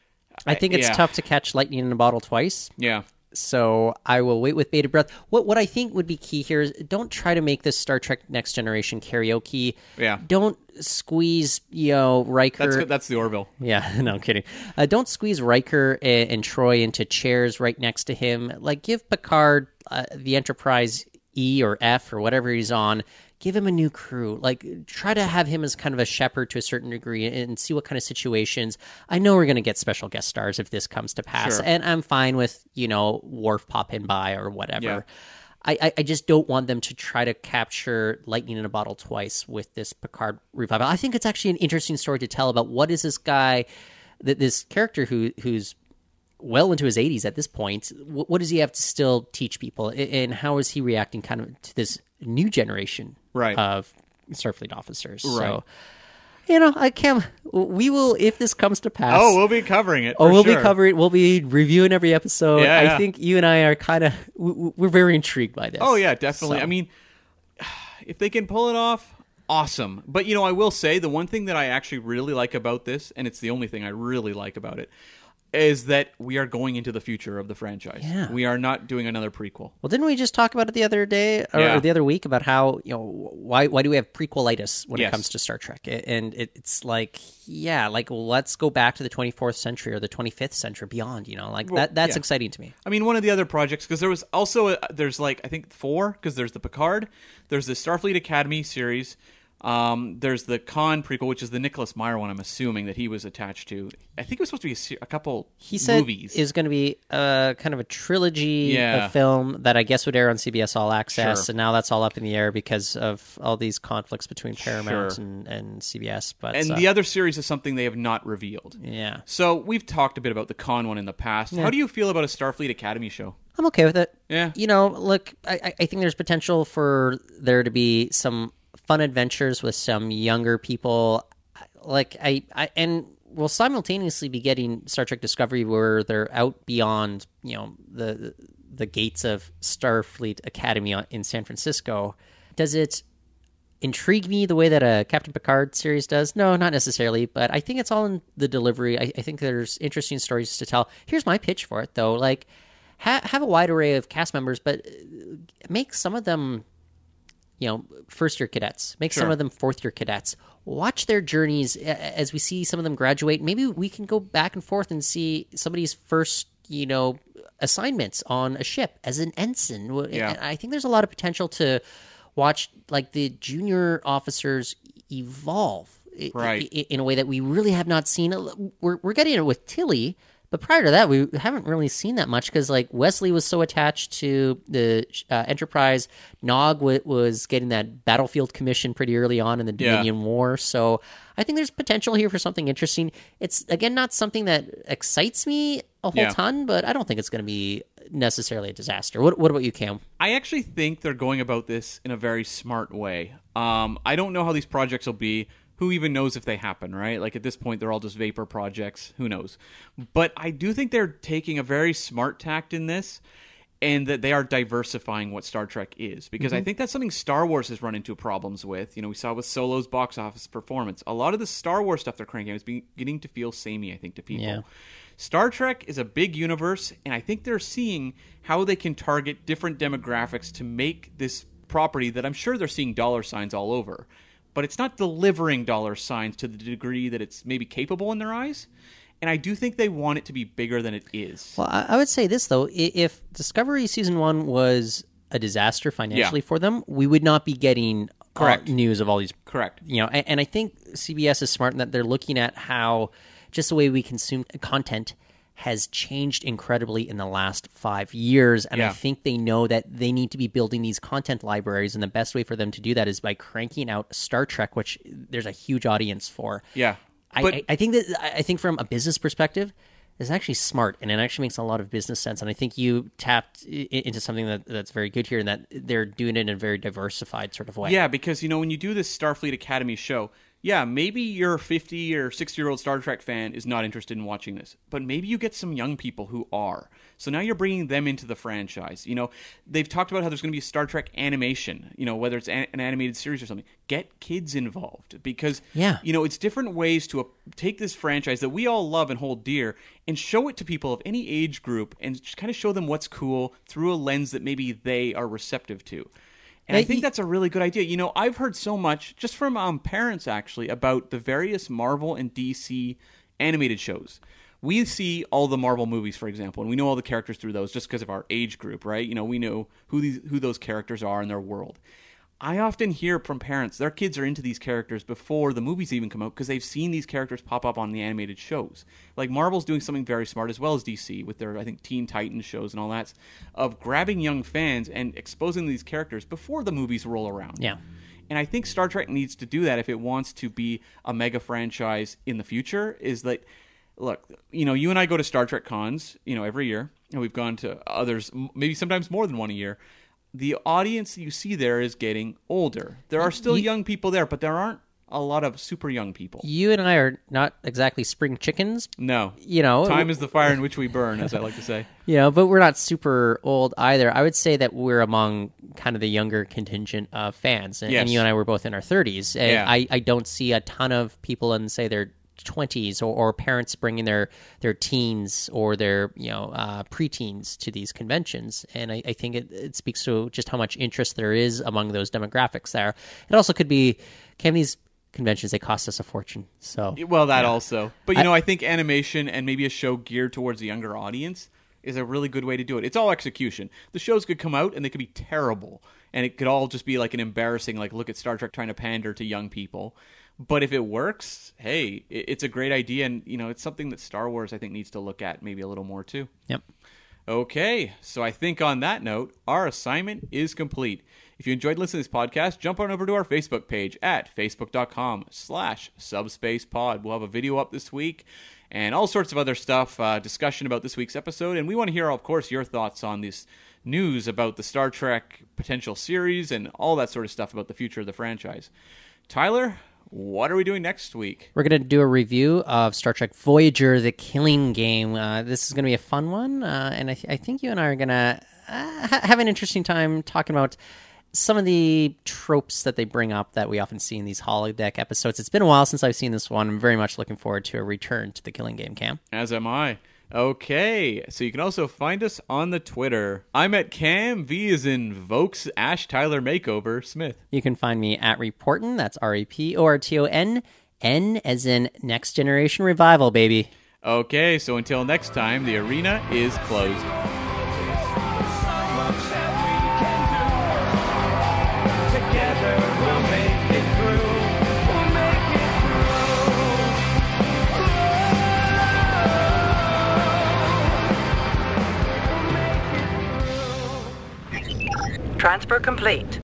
I think it's yeah. tough to catch lightning in a bottle twice. yeah. So I will wait with bated breath. What what I think would be key here is don't try to make this Star Trek Next Generation karaoke. Yeah. Don't squeeze, you know, Riker. That's that's the Orville. Yeah, no I'm kidding. Uh, don't squeeze Riker and, and Troy into chairs right next to him. Like, give Picard uh, the Enterprise E or F or whatever he's on. Give him a new crew. Like, try to have him as kind of a shepherd to a certain degree and see what kind of situations. I know we're going to get special guest stars if this comes to pass, Sure. and I'm fine with, you know, Worf popping by or whatever. Yeah. I, I, I just don't want them to try to capture lightning in a bottle twice with this Picard revival. I think it's actually an interesting story to tell about what is this guy, th- this character who who's well into his eighties at this point. What, what does he have to still teach people, A- and how is he reacting kind of to this new generation Right. of Starfleet officers? Right. So You know, I can't. We will, if this comes to pass. Oh, we'll be covering it. Oh, for we'll sure. be covering. We'll be reviewing every episode. Yeah, I yeah. think you and I are kind of. We're very intrigued by this. Oh yeah, definitely. So- I mean, if they can pull it off, awesome. But you know, I will say the one thing that I actually really like about this, and it's the only thing I really like about it, is that we are going into the future of the franchise. Yeah. We are not doing another prequel. Well, didn't we just talk about it the other day or, Yeah. or the other week about how, you know, why why do we have prequelitis when Yes. it comes to Star Trek? And it, it's like, yeah, like let's go back to the twenty-fourth century or the twenty-fifth century beyond. You know, like Well, that that's yeah. exciting to me. I mean, one of the other projects, because there was also, a, there's like, I think four, because there's the Picard, there's the Starfleet Academy series, um, there's the Khan prequel, which is the Nicholas Meyer one, I'm assuming, that he was attached to. I think it was supposed to be a, se- a couple He said movies. is going to be a kind of a trilogy Yeah. of film that I guess would air on C B S All Access, Sure. and now that's all up in the air because of all these conflicts between Paramount Sure. and, and C B S. But and uh, the other series is something they have not revealed. yeah, So we've talked a bit about the Khan one in the past. Yeah. How do you feel about a Starfleet Academy show? I'm okay with it. Yeah. You know, look, I, I- I think there's potential for there to be some fun adventures with some younger people. Like I, I and we'll simultaneously be getting Star Trek Discovery where they're out beyond, you know, the the gates of Starfleet Academy in San Francisco. Does it intrigue me the way that a Captain Picard series does? No, not necessarily, but I think it's all in the delivery. I, I think there's interesting stories to tell. Here's my pitch for it, though. Like, ha- have a wide array of cast members, but make some of them, you know, first-year cadets. Make some Sure. of them fourth-year cadets. Watch their journeys a- as we see some of them graduate. Maybe we can go back and forth and see somebody's first, you know, assignments on a ship as an ensign. Yeah. And I think there's a lot of potential to watch, like, the junior officers evolve i- Right. i- in a way that we really have not seen. We're, we're getting it with Tilly, but prior to that, we haven't really seen that much because, like, Wesley was so attached to the uh, Enterprise. Nog w- was getting that battlefield commission pretty early on in the Yeah. Dominion War. So I think there's potential here for something interesting. It's, again, not something that excites me a whole Yeah. ton, but I don't think it's going to be necessarily a disaster. What, what about you, Cam? I actually think they're going about this in a very smart way. Um, I don't know how these projects will be. Who even knows if they happen, right? Like, at this point, they're all just vapor projects. Who knows? But I do think they're taking a very smart tact in this, and that they are diversifying what Star Trek is. Because I think that's something Star Wars has run into problems with. You know, we saw with Solo's box office performance. A lot of the Star Wars stuff they're cranking out is beginning to feel samey, I think, to people. Yeah. Star Trek is a big universe, and I think they're seeing how they can target different demographics to make this property that I'm sure they're seeing dollar signs all over. But it's not delivering dollar signs to the degree that it's maybe capable in their eyes. And I do think they want it to be bigger than it is. Well, I I would say this, though. I- If Discovery Season one was a disaster financially Yeah. for them, we would not be getting uh, Correct. news of all these. Correct. You know, and, and I think C B S is smart in that they're looking at how just the way we consume content has changed incredibly in the last five years. And Yeah. I think they know that they need to be building these content libraries. And the best way for them to do that is by cranking out Star Trek, which there's a huge audience for. Yeah. I, But- I, I think that I think from a business perspective, it's actually smart, and it actually makes a lot of business sense. And I think you tapped i- into something that, that's very good here, and that they're doing it in a very diversified sort of way. Yeah, because, you know, when you do this Starfleet Academy show, yeah, maybe your fifty or sixty year old Star Trek fan is not interested in watching this, but maybe you get some young people who are. So now you're bringing them into the franchise. You know, they've talked about how there's going to be a Star Trek animation, you know, whether it's an, an animated series or something. Get kids involved because, Yeah. you know, it's different ways to uh, take this franchise that we all love and hold dear and show it to people of any age group and just kind of show them what's cool through a lens that maybe they are receptive to. And Yeah, I think you- that's a really good idea. You know, I've heard so much, just from um, parents actually, about the various Marvel and D C animated shows. We see all the Marvel movies, for example, and we know all the characters through those just because of our age group, right? You know, we know who these who those characters are in their world. I often hear from parents, their kids are into these characters before the movies even come out because they've seen these characters pop up on the animated shows. Like Marvel's doing something very smart as well as D C with their, I think, Teen Titans shows and all that, of grabbing young fans and exposing these characters before the movies roll around. Yeah. And I think Star Trek needs to do that if it wants to be a mega franchise in the future, is that, look, you know, you and I go to Star Trek cons, you know, every year, and we've gone to others, m- maybe sometimes more than one a year. The audience you see there is getting older. There are still You- young people there, but there aren't a lot of super young people. You and I are not exactly spring chickens, No. you know. Time is the fire in which we burn, as I like to say. You know, but we're not super old either. I would say that we're among kind of the younger contingent of fans. And, Yes. and you and I were both in our thirties. And Yeah. I, I don't see a ton of people in, say, their twenties or, or parents bringing their, their teens or their, you know, uh, preteens to these conventions. And I, I think it, it speaks to just how much interest there is among those demographics there. It also could be, Cam, these conventions, they cost us a fortune. So Well, that also. But, you I- know, I think animation and maybe a show geared towards a younger audience is a really good way to do it. It's all execution. The shows could come out and they could be terrible. And it could all just be like an embarrassing, like, look at Star Trek trying to pander to young people. But if it works, hey, it- it's a great idea. And, you know, it's something that Star Wars, I think, needs to look at maybe a little more, too. Yep. Okay, so I think on that note, our assignment is complete. If you enjoyed listening to this podcast, jump on over to our Facebook page at facebook.com slash subspacepod. We'll have a video up this week and all sorts of other stuff, uh, discussion about this week's episode. And we want to hear, of course, your thoughts on this news about the Star Trek potential series and all that sort of stuff about the future of the franchise. Tyler, what are we doing next week? We're going to do a review of Star Trek Voyager, The Killing Game. Uh, this is going to be a fun one, uh, and I, th- I think you and I are going to uh, ha- have an interesting time talking about some of the tropes that they bring up that we often see in these holodeck episodes. It's been a while since I've seen this one. I'm very much looking forward to a return to The Killing Game, Cam. As am I. Okay, so you can also find us on the Twitter. I'm at Cam. V is in Vokes Ash Tyler Makeover Smith. You can find me at Reportin', that's R E P O R T O N, N as in Next Generation Revival, baby. Okay, so until next time, the arena is closed. Transfer complete.